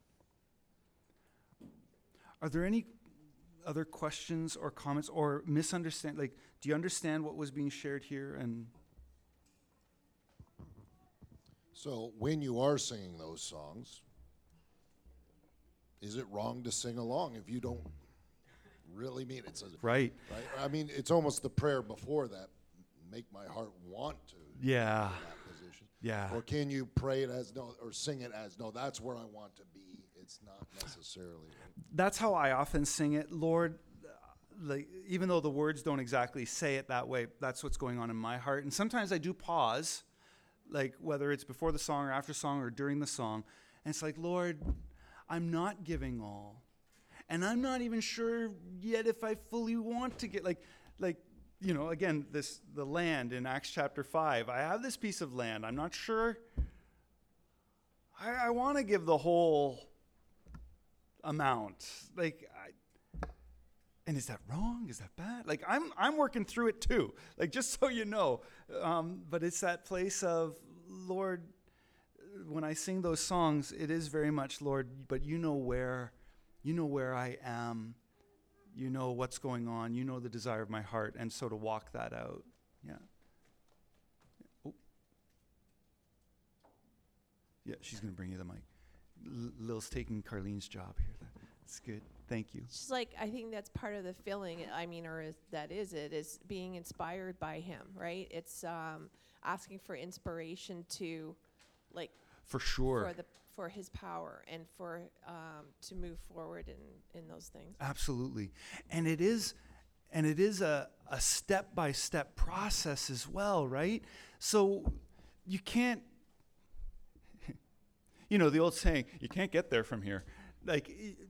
Are there any other questions or comments or misunderstand, like, do you understand what was being shared here? And So when you are singing those songs, is it wrong to sing along if you don't really mean it? It says, right. right? I mean, it's almost the prayer before that, make my heart want to Yeah. be in that position. Yeah. Or can you pray it as no, or sing it as no, that's where I want to be. It's not necessarily. That's how I often sing it. Lord, uh, like, even though the words don't exactly say it that way, that's what's going on in my heart. And sometimes I do pause, like whether it's before the song or after song or during the song. And it's like, Lord, I'm not giving all. And I'm not even sure yet if I fully want to get, like, like, you know, again, this, the land in Acts chapter five. I have this piece of land. I'm not sure. I, I want to give the whole amount. Like, I, and is that wrong? Is that bad? Like, I'm I'm working through it too. Like, just so you know. Um, but it's that place of, Lord, when I sing those songs, it is very much, Lord, but you know where, you know where I am. You know what's going on. You know the desire of my heart. And so to walk that out. Yeah. Oh. Yeah, she's going to bring you the mic. L- Lil's taking Carlene's job here. That's good. Thank you. It's just like, I think that's part of the filling, I mean, or is, that is it, is being inspired by him, right? It's um, asking for inspiration to, like, For sure. for the for his power and for um, to move forward in, in those things. Absolutely. And it is and it is a, a step-by-step process as well, right? So you can't, you know, the old saying, you can't get there from here. Like,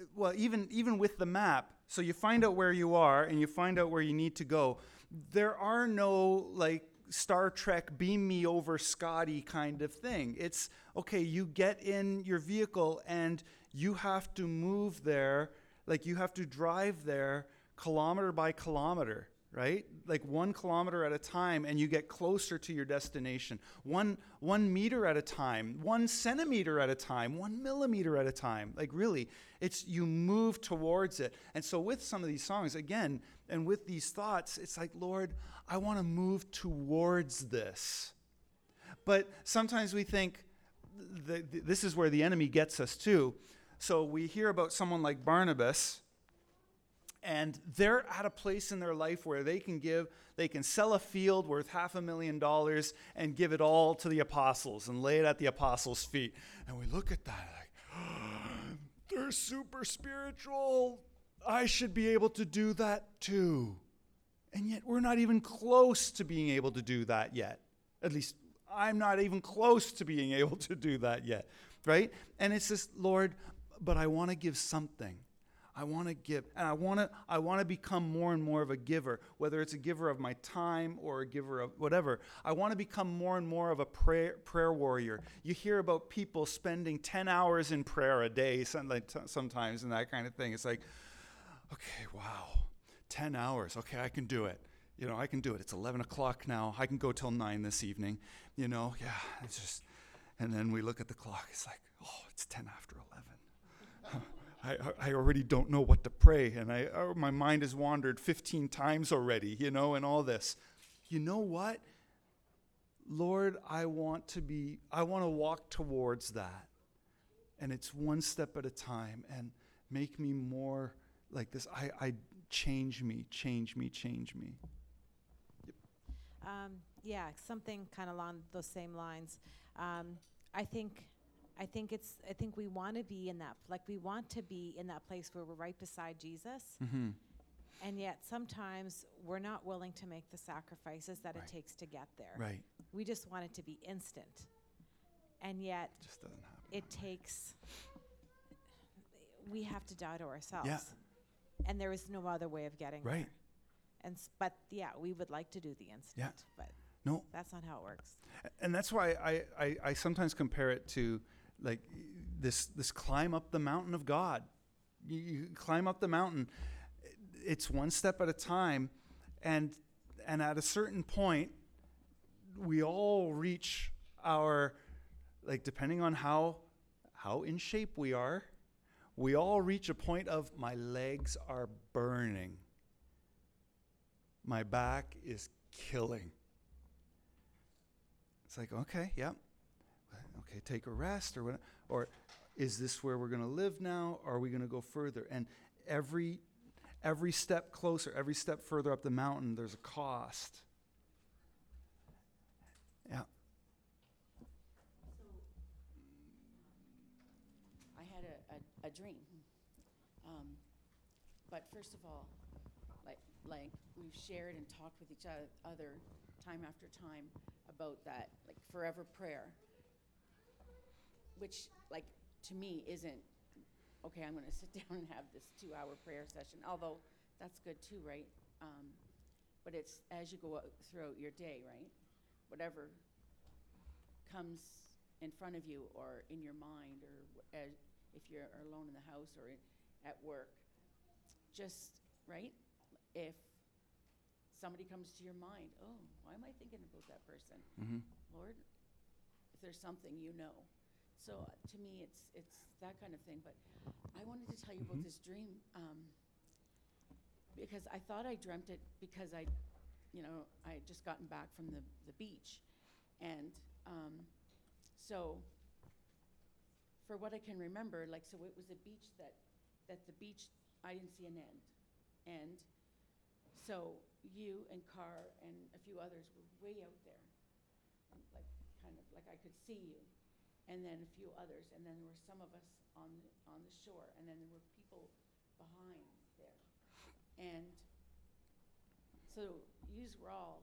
well, even even with the map, so you find out where you are and you find out where you need to go. There are no like Star Trek beam me over Scotty kind of thing. It's okay, you get in your vehicle and you have to move there, like you have to drive there kilometer by kilometer, right? Like one kilometer at a time, and you get closer to your destination. One one meter at a time, one centimeter at a time, one millimeter at a time. Like really, it's you move towards it. And so with some of these songs, again, and with these thoughts, it's like, Lord, I want to move towards this. But sometimes we think th- th- this is where the enemy gets us too. So we hear about someone like Barnabas, and they're at a place in their life where they can give, they can sell a field worth half a million dollars and give it all to the apostles and lay it at the apostles' feet. And we look at that like, oh, they're super spiritual. I should be able to do that too. And yet we're not even close to being able to do that yet. At least I'm not even close to being able to do that yet, right? And it's just, Lord, but I want to give something. I want to give, and I want to I want to become more and more of a giver, whether it's a giver of my time or a giver of whatever. I want to become more and more of a prayer prayer warrior. You hear about people spending ten hours in prayer a day sometimes and that kind of thing. It's like, okay, wow, ten hours. Okay, I can do it. You know, I can do it. It's eleven o'clock now. I can go till nine this evening. You know, yeah, it's just, and then we look at the clock. It's like, oh, it's ten after eleven. I, I already don't know what to pray, and I oh, my mind has wandered fifteen times already, you know, and all this. You know what? Lord, I want to be, I want to walk towards that. And it's one step at a time, and make me more like this. I, I change me, change me, change me. Yep. Um, yeah, something kind of along those same lines. Um, I think I think it's. I think we want to be in that. Like we want to be in that place where we're right beside Jesus, Mm-hmm. and yet sometimes we're not willing to make the sacrifices that Right. it takes to get there. Right. We just want it to be instant, and yet It just doesn't happen. it takes. We have to die to ourselves, Yeah. and there is no other way of getting Right. there. And s- but yeah, we would like to do the instant, but No. that's not how it works. And that's why I, I, I sometimes compare it to like this this climb up the mountain of God. You, you climb up the mountain. It's one step at a time, and and at a certain point, we all reach our, like depending on how how in shape we are, we all reach a point of my legs are burning. My back is killing. It's like, okay, yeah. Okay, take a rest or what, or is this where we're going to live now? Or are we going to go further? And every every step closer, every step further up the mountain, there's a cost. Yeah. I had a, a, a dream. Um, but first of all, like like we've shared and talked with each oth- other time after time about that, like forever prayer, which like to me isn't, okay, I'm going to sit down and have this two-hour prayer session, although that's good too, right? Um, but it's as you go out throughout your day, right? Whatever comes in front of you or in your mind, or wh- as if you're alone in the house or in, at work, just, right? If somebody comes to your mind, oh, why am I thinking about that person? Mm-hmm. Lord, if there's something you know. So uh, to me, it's it's that kind of thing. But I wanted to tell you Mhm. about this dream um, because I thought I dreamt it because I, you know, I had just gotten back from the, the beach. And um, so for what I can remember, like, so it was a beach that, that the beach, I didn't see an end. And so you and Carr and a few others were way out there, and like kind of like I could see you, and then a few others, and then there were some of us on the, on the shore, and then there were people behind there, and so yous were all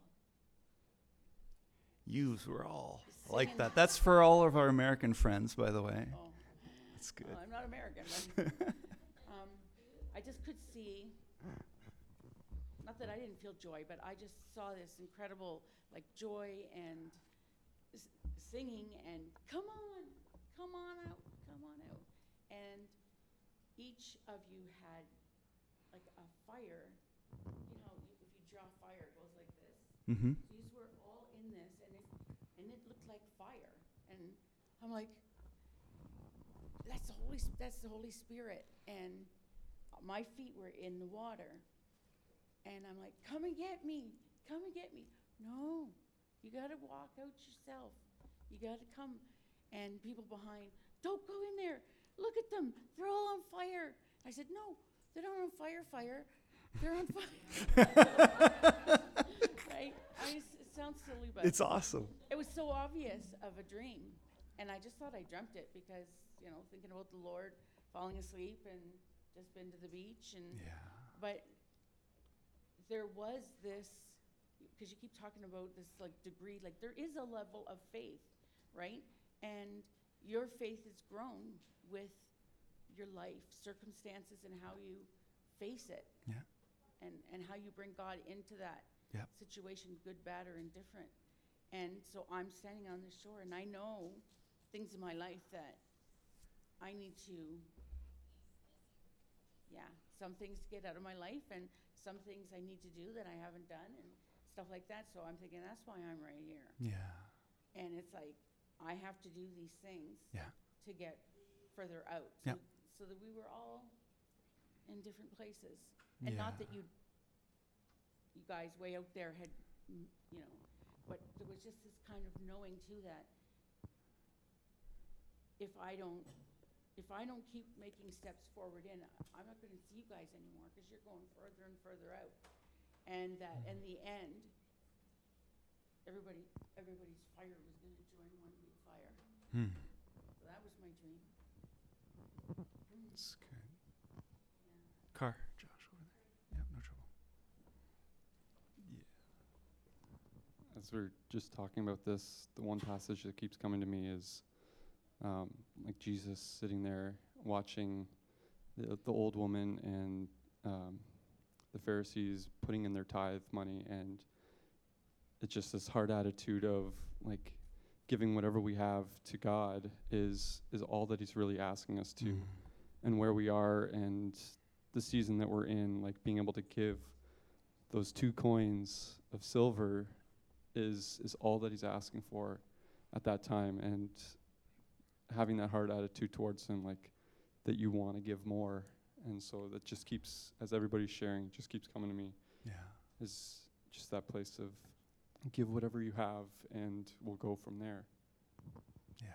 Yous were all like Singing. that. That's for all of our American friends, by the way. oh, That's good. well, I'm not American, but um, I just could see, not that I didn't feel joy, but I just saw this incredible, like, joy and s- singing and, come on, come on out, come on out. And each of you had, like, a fire. You know, you- if you draw fire, it goes like this. Mm-hmm. These were all in this, and it, and it looked like fire. And I'm like, that's the Holy, S- that's the Holy Spirit. And my feet were in the water. And I'm like, come and get me, come and get me. No, you gotta walk out yourself. You gotta come. And people behind, don't go in there. Look at them, they're all on fire. I said, no, they're not on fire, fire. They're on fire. Right? I mean, it sounds silly, but It's awesome. it was so obvious of a dream. And I just thought I dreamt it because, you know, thinking about the Lord, falling asleep and just been to the beach. And Yeah. But there was this, because you keep talking about this like degree, like there is a level of faith, right? And your faith has grown with your life circumstances and how you face it. Yeah. And, and how you bring God into that Yep. situation, good, bad, or indifferent. And so I'm standing on the shore, and I know things in my life that I need to, yeah, some things get out of my life, and some things I need to do that I haven't done, and stuff like that. So I'm thinking, that's why I'm right here. Yeah. And it's like, I have to do these things Yeah. to get further out. Yep. So, so that we were all in different places. And not Yeah. that you, you guys way out there had, mm, you know, but there was just this kind of knowing too that if I don't, if I don't keep making steps forward in, I'm not gonna see you guys anymore because you're going further and further out. And that in the end, everybody, everybody's fire was gonna join one big fire. Hmm. So that was my dream. That's good. Car, Josh, over there. Yeah, no trouble. Yeah. As we're just talking about this, the one passage that keeps coming to me is um, like Jesus sitting there watching the, the old woman and um, the Pharisees putting in their tithe money, and it's just this hard attitude of like giving whatever we have to God is is all that He's really asking us to, Mm. and where we are and the season that we're in, like being able to give those two coins of silver is is all that He's asking for at that time, and having that hard attitude towards Him, like that you want to give more. And so that just keeps, as everybody's sharing, just keeps coming to me, Yeah. is just that place of give whatever you have and we'll go from there. Yeah.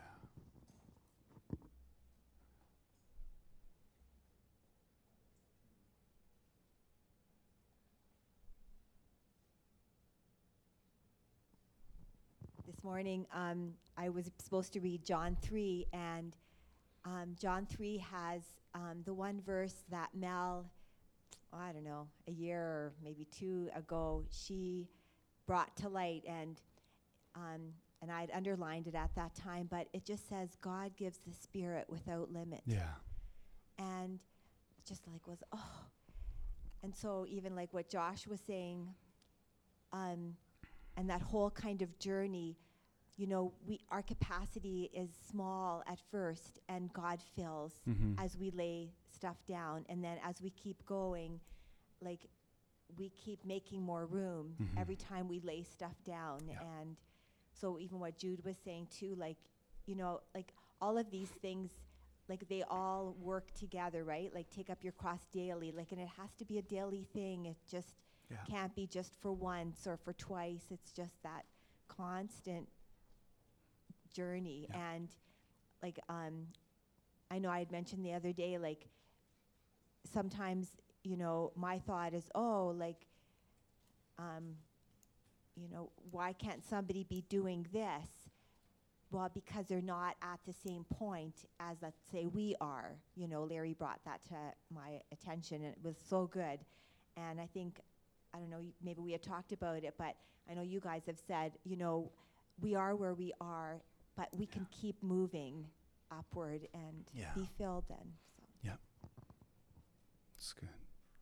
This morning, um, I was supposed to read John three, and um, John three has um, the one verse that Mel, I don't know, a year or maybe two ago, she brought to light, and um, and I'd underlined it at that time, but it just says, God gives the Spirit without limit. Yeah. And just like was, oh. And so even like what Josh was saying, um, and that whole kind of journey, you know, we our capacity is small at first, and God fills Mm-hmm. as we lay stuff down. And then as we keep going, like we keep making more room Mhm. every time we lay stuff down. Yeah. And so even what Jude was saying too, like, you know, like all of these things, like they all work together, right? Like take up your cross daily, like, and it has to be a daily thing. It just Yeah. can't be just for once or for twice. It's just that constant journey. Yeah. And like, um, I know I had mentioned the other day, like sometimes, you know, my thought is, oh, like, um, you know, why can't somebody be doing this? Well, because they're not at the same point as, let's say, we are. You know, Larry brought that to my attention, and it was so good. And I think, I don't know, y- maybe we had talked about it, but I know you guys have said, you know, we are where we are, but we can keep moving upward and Yeah. be filled then. So. It's good.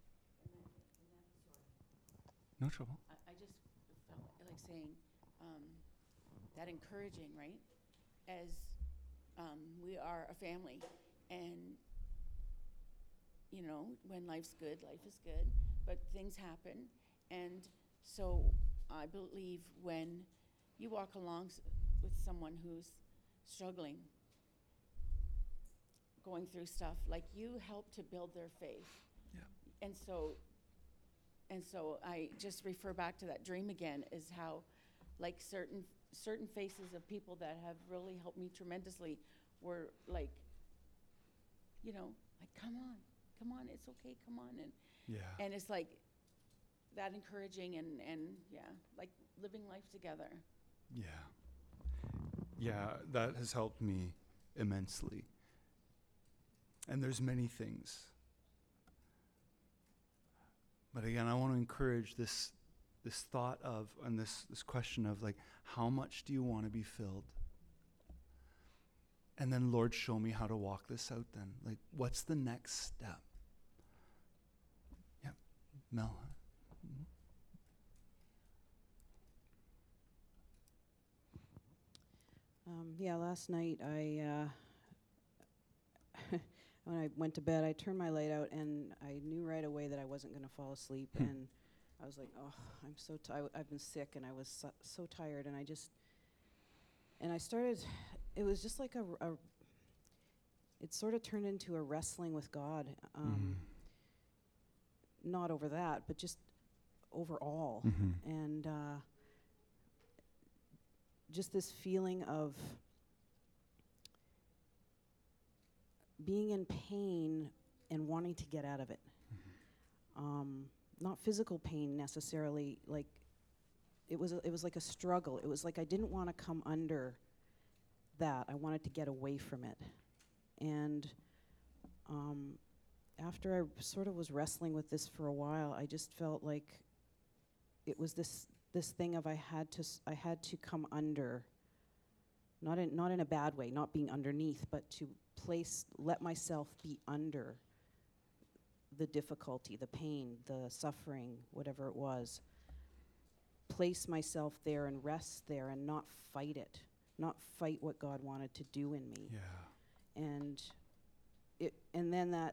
No trouble. I, I just felt like saying um, that encouraging, right? As um, we are a family, and you know, when life's good, life is good, but things happen, and so I believe when you walk along s- with someone who's struggling, going through stuff, like you help to build their faith. Yeah. And so, and so I just refer back to that dream again, is how, like certain certain faces of people that have really helped me tremendously were like, you know, like come on, come on, it's okay, come on, and Yeah. and it's like that encouraging and and yeah, like living life together. Yeah. Yeah, that has helped me immensely. And there's many things. But again, I want to encourage this this thought of, and this, this question of like, how much do you want to be filled? And then, Lord, show me how to walk this out then. Like, what's the next step? Yeah, Mel. Mhm. Um, yeah, last night I, uh, when I went to bed, I turned my light out and I knew right away that I wasn't going to fall asleep. Hmm. And I was like, oh, I'm so tired. I've been sick and I was so, so tired. And I just, and I started, it was just like a, a, it sort of turned into a wrestling with God. Um, Not over that, but just overall. Mhm. And uh, just this feeling of being in pain and wanting to get out of it. Um, not physical pain necessarily, like it was a, it was like a struggle. It was like I didn't want to come under that. I wanted to get away from it. And um, after I sort of was wrestling with this for a while, I just felt like it was this this thing of I had to s- I had to come under, not in not in a bad way, not being underneath, but to place let myself be under the difficulty, the pain, the suffering, whatever it was. Place myself there and rest there and not fight it, not fight what God wanted to do in me. Yeah. And it and then that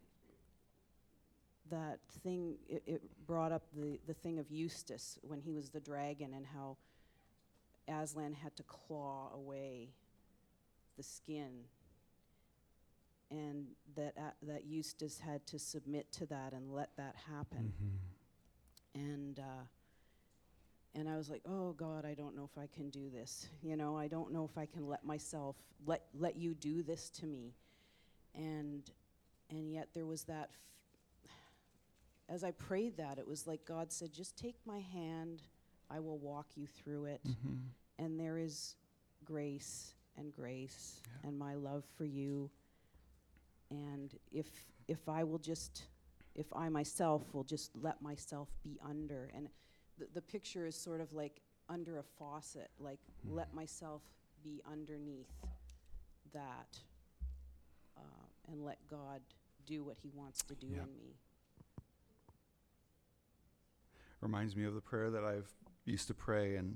that thing it, it brought up the the thing of Eustace when he was the dragon, and how Aslan had to claw away the skin, and that uh, that Eustace had to submit to that and let that happen. Mhm. And uh, and I was like, oh God, I don't know if I can do this. You know, I don't know if I can let myself let let you do this to me. And and yet there was that. F- as I prayed that, it was like God said, just take my hand, I will walk you through it. Mhm. And there is grace and grace Yeah. and my love for you. And if if I will just, if I myself will just let myself be under, and the, the picture is sort of like under a faucet, like Mm. let myself be underneath that, uh, and let God do what he wants to do Yeah. in me. Reminds me of the prayer that I've used to pray, and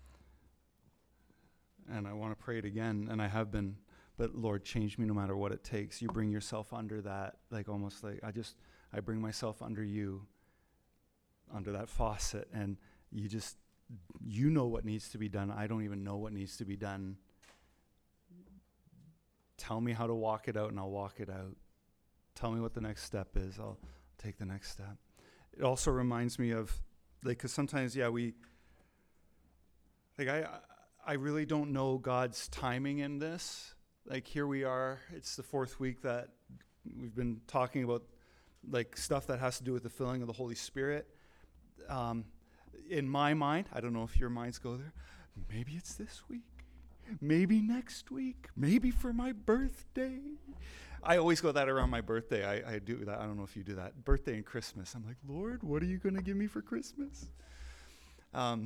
and I want to pray it again, and I have been, but Lord, change me no matter what it takes. You bring yourself under that, like almost like I just, I bring myself under you, under that faucet, and you just, you know what needs to be done. I don't even know what needs to be done. Tell me how to walk it out, and I'll walk it out. Tell me what the next step is. I'll take the next step. It also reminds me of, like, because sometimes, yeah, we, like, I, I really don't know God's timing in this. Like, here we are. It's the fourth week that we've been talking about, like, stuff that has to do with the filling of the Holy Spirit. Um, in my mind, I don't know if your minds go there, maybe it's this week. Maybe next week. Maybe for my birthday. I always go that around my birthday. I, I do that. I don't know if you do that. Birthday and Christmas. I'm like, Lord, what are you going to give me for Christmas? Um,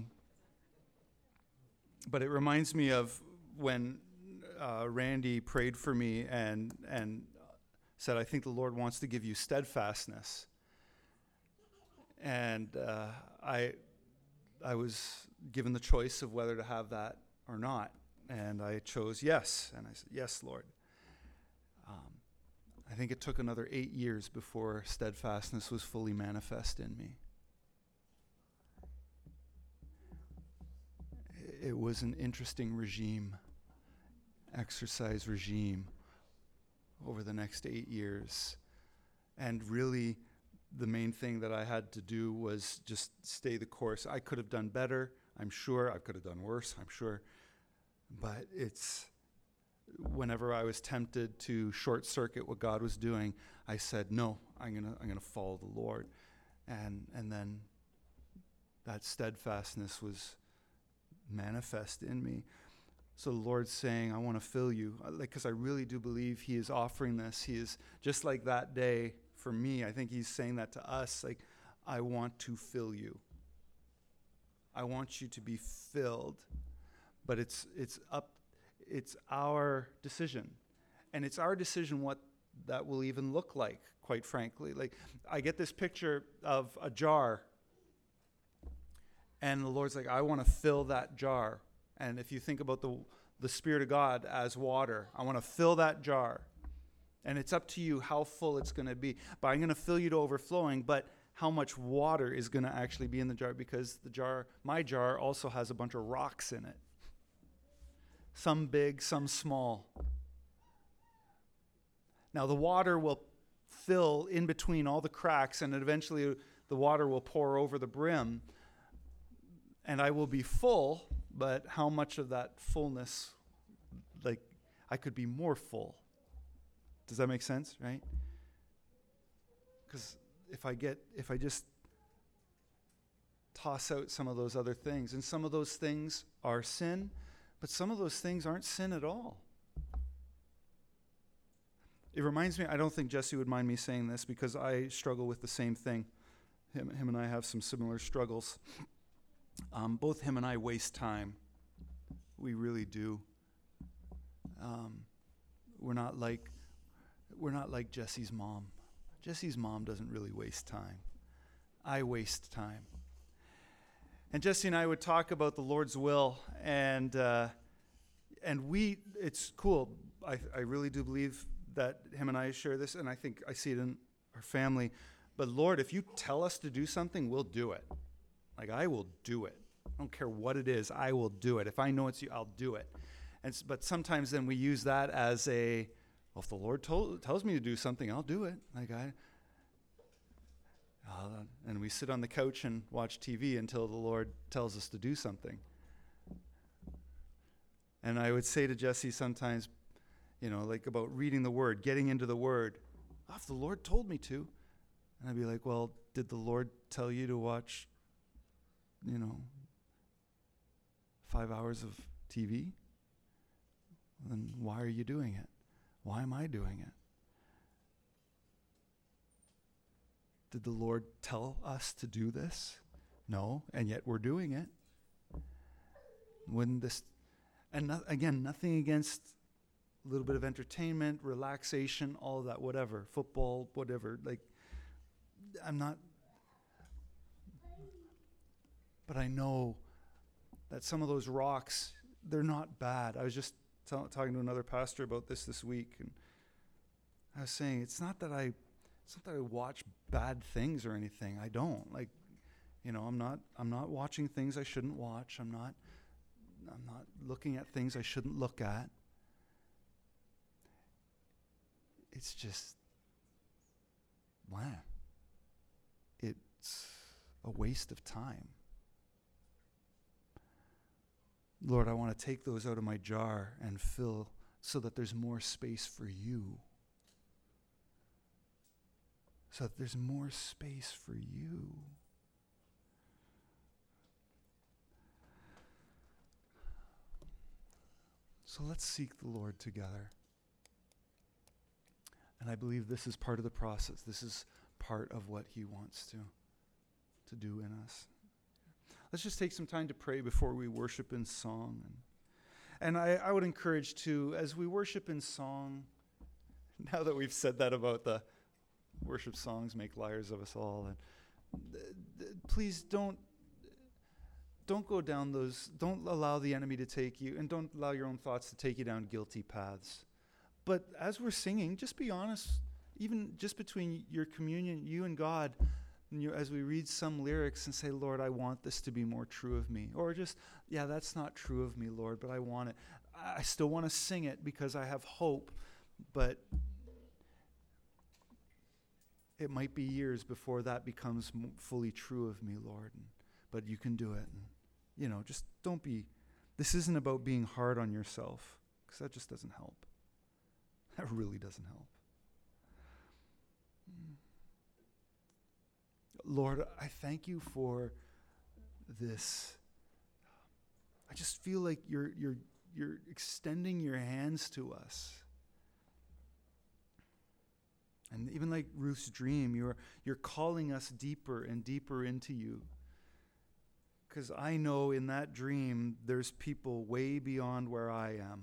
but it reminds me of when uh, Randy prayed for me, and and said, I think the Lord wants to give you steadfastness. And uh, I, I was given the choice of whether to have that or not. And I chose yes. And I said, yes, Lord. Um, I think it took another eight years before steadfastness was fully manifest in me. It was an interesting regime, exercise regime, over the next eight years. And really, the main thing that I had to do was just stay the course. I could have done better, I'm sure. I could have done worse, I'm sure. But it's, whenever I was tempted to short circuit what God was doing, I said, no, I'm gonna I'm gonna follow the Lord. And and then that steadfastness was manifest in me. So the Lord's saying, I want to fill you, like, because I really do believe he is offering this. He is, just like that day for me, I think he's saying that to us, like, I want to fill you. I want you to be filled. But it's it's up, it's our decision. And it's our decision what that will even look like, quite frankly. Like, I get this picture of a jar, and the Lord's like, I want to fill that jar. And if you think about the the Spirit of God as water, I want to fill that jar. And it's up to you how full it's going to be. But I'm going to fill you to overflowing, but how much water is going to actually be in the jar, because the jar, my jar also has a bunch of rocks in it. Some big, some small. Now the water will fill in between all the cracks, and eventually the water will pour over the brim. And I will be full, but how much of that fullness, like, I could be more full. Does that make sense, right? Because if I get, if I just toss out some of those other things, and some of those things are sin, but some of those things aren't sin at all. It reminds me, I don't think Jesse would mind me saying this, because I struggle with the same thing. Him, him and I have some similar struggles. Um, both him and I waste time. We really do. Um, we're not like we're not like Jesse's mom. Jesse's mom doesn't really waste time. I waste time. And Jesse and I would talk about the Lord's will, and uh, and we. It's cool. I I really do believe that him and I share this, and I think I see it in our family. But Lord, if you tell us to do something, we'll do it. Like, I will do it. I don't care what it is. I will do it. If I know it's you, I'll do it. And s- but sometimes then we use that as a, well, if the Lord told, tells me to do something, I'll do it. Like I, uh, and we sit on the couch and watch T V until the Lord tells us to do something. And I would say to Jesse sometimes, you know, like about reading the Word, getting into the Word. Oh, if the Lord told me to. And I'd be like, well, did the Lord tell you to watch, you know, five hours of T V? Then why are you doing it? Why am I doing it? Did the Lord tell us to do this? No, and yet we're doing it. Wouldn't this, and no, again, nothing against a little bit of entertainment, relaxation, all of that, whatever, football, whatever, like, I'm not, but I know that some of those rocks, they're not bad. I was just t- talking to another pastor about this this week, and I was saying, it's not that I, it's not that I watch bad things or anything. I don't. Like, you know, I'm not, I'm not watching things I shouldn't watch. I'm not, I'm not looking at things I shouldn't look at. It's just, wow. It's a waste of time. Lord, I want to take those out of my jar and fill so that there's more space for you. So that there's more space for you. So let's seek the Lord together. And I believe this is part of the process. This is part of what he wants to, to do in us. Let's just take some time to pray before we worship in song. And, and I, I would encourage, too, as we worship in song, now that we've said that about the worship songs make liars of us all, and th- th- please don't don't go down those, don't allow the enemy to take you, and don't allow your own thoughts to take you down guilty paths. But as we're singing, just be honest, even just between your communion, you and God, and you, as we read some lyrics and say, Lord, I want this to be more true of me. Or just, yeah, that's not true of me, Lord, but I want it. I still want to sing it because I have hope, but it might be years before that becomes m- fully true of me, Lord. And, but you can do it. And, you know, just don't be, this isn't about being hard on yourself, because that just doesn't help. That really doesn't help. Lord, I thank you for this. I just feel like you're you're you're extending your hands to us. And even like Ruth's dream, you're you're calling us deeper and deeper into you. Because I know in that dream there's people way beyond where I am.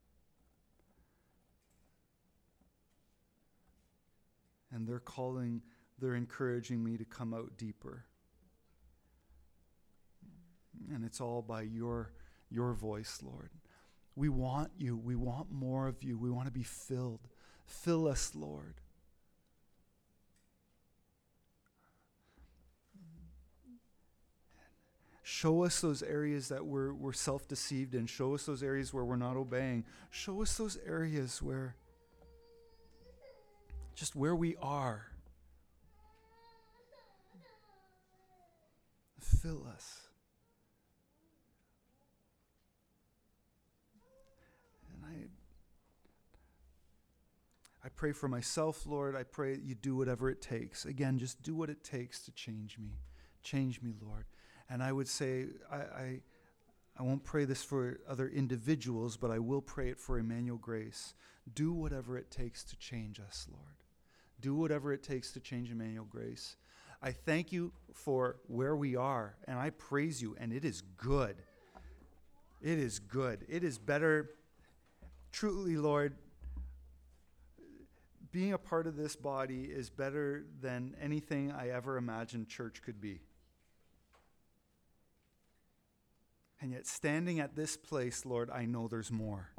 And they're calling, they're encouraging me to come out deeper. And it's all by your, your voice, Lord. We want you. We want more of you. We want to be filled. Fill us, Lord. Show us those areas that we're, we're self-deceived in. Show us those areas where we're not obeying. Show us those areas where, just where we are. Fill us. And I I pray for myself, Lord. I pray that you do whatever it takes. Again, just do what it takes to change me. Change me, Lord. And I would say, I, I, I won't pray this for other individuals, but I will pray it for Emmanuel Grace. Do whatever it takes to change us, Lord. Do whatever it takes to change Emmanuel Grace. I thank you for where we are, and I praise you, and it is good. It is good. It is better. Truly, Lord, being a part of this body is better than anything I ever imagined church could be. And yet, standing at this place, Lord, I know there's more.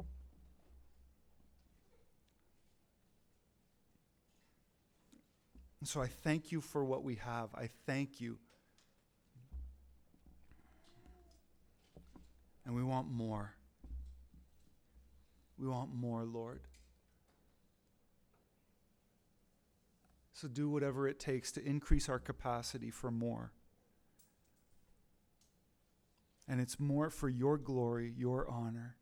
And so I thank you for what we have. I thank you. And we want more. We want more, Lord. So do whatever it takes to increase our capacity for more. And it's more for your glory, your honor.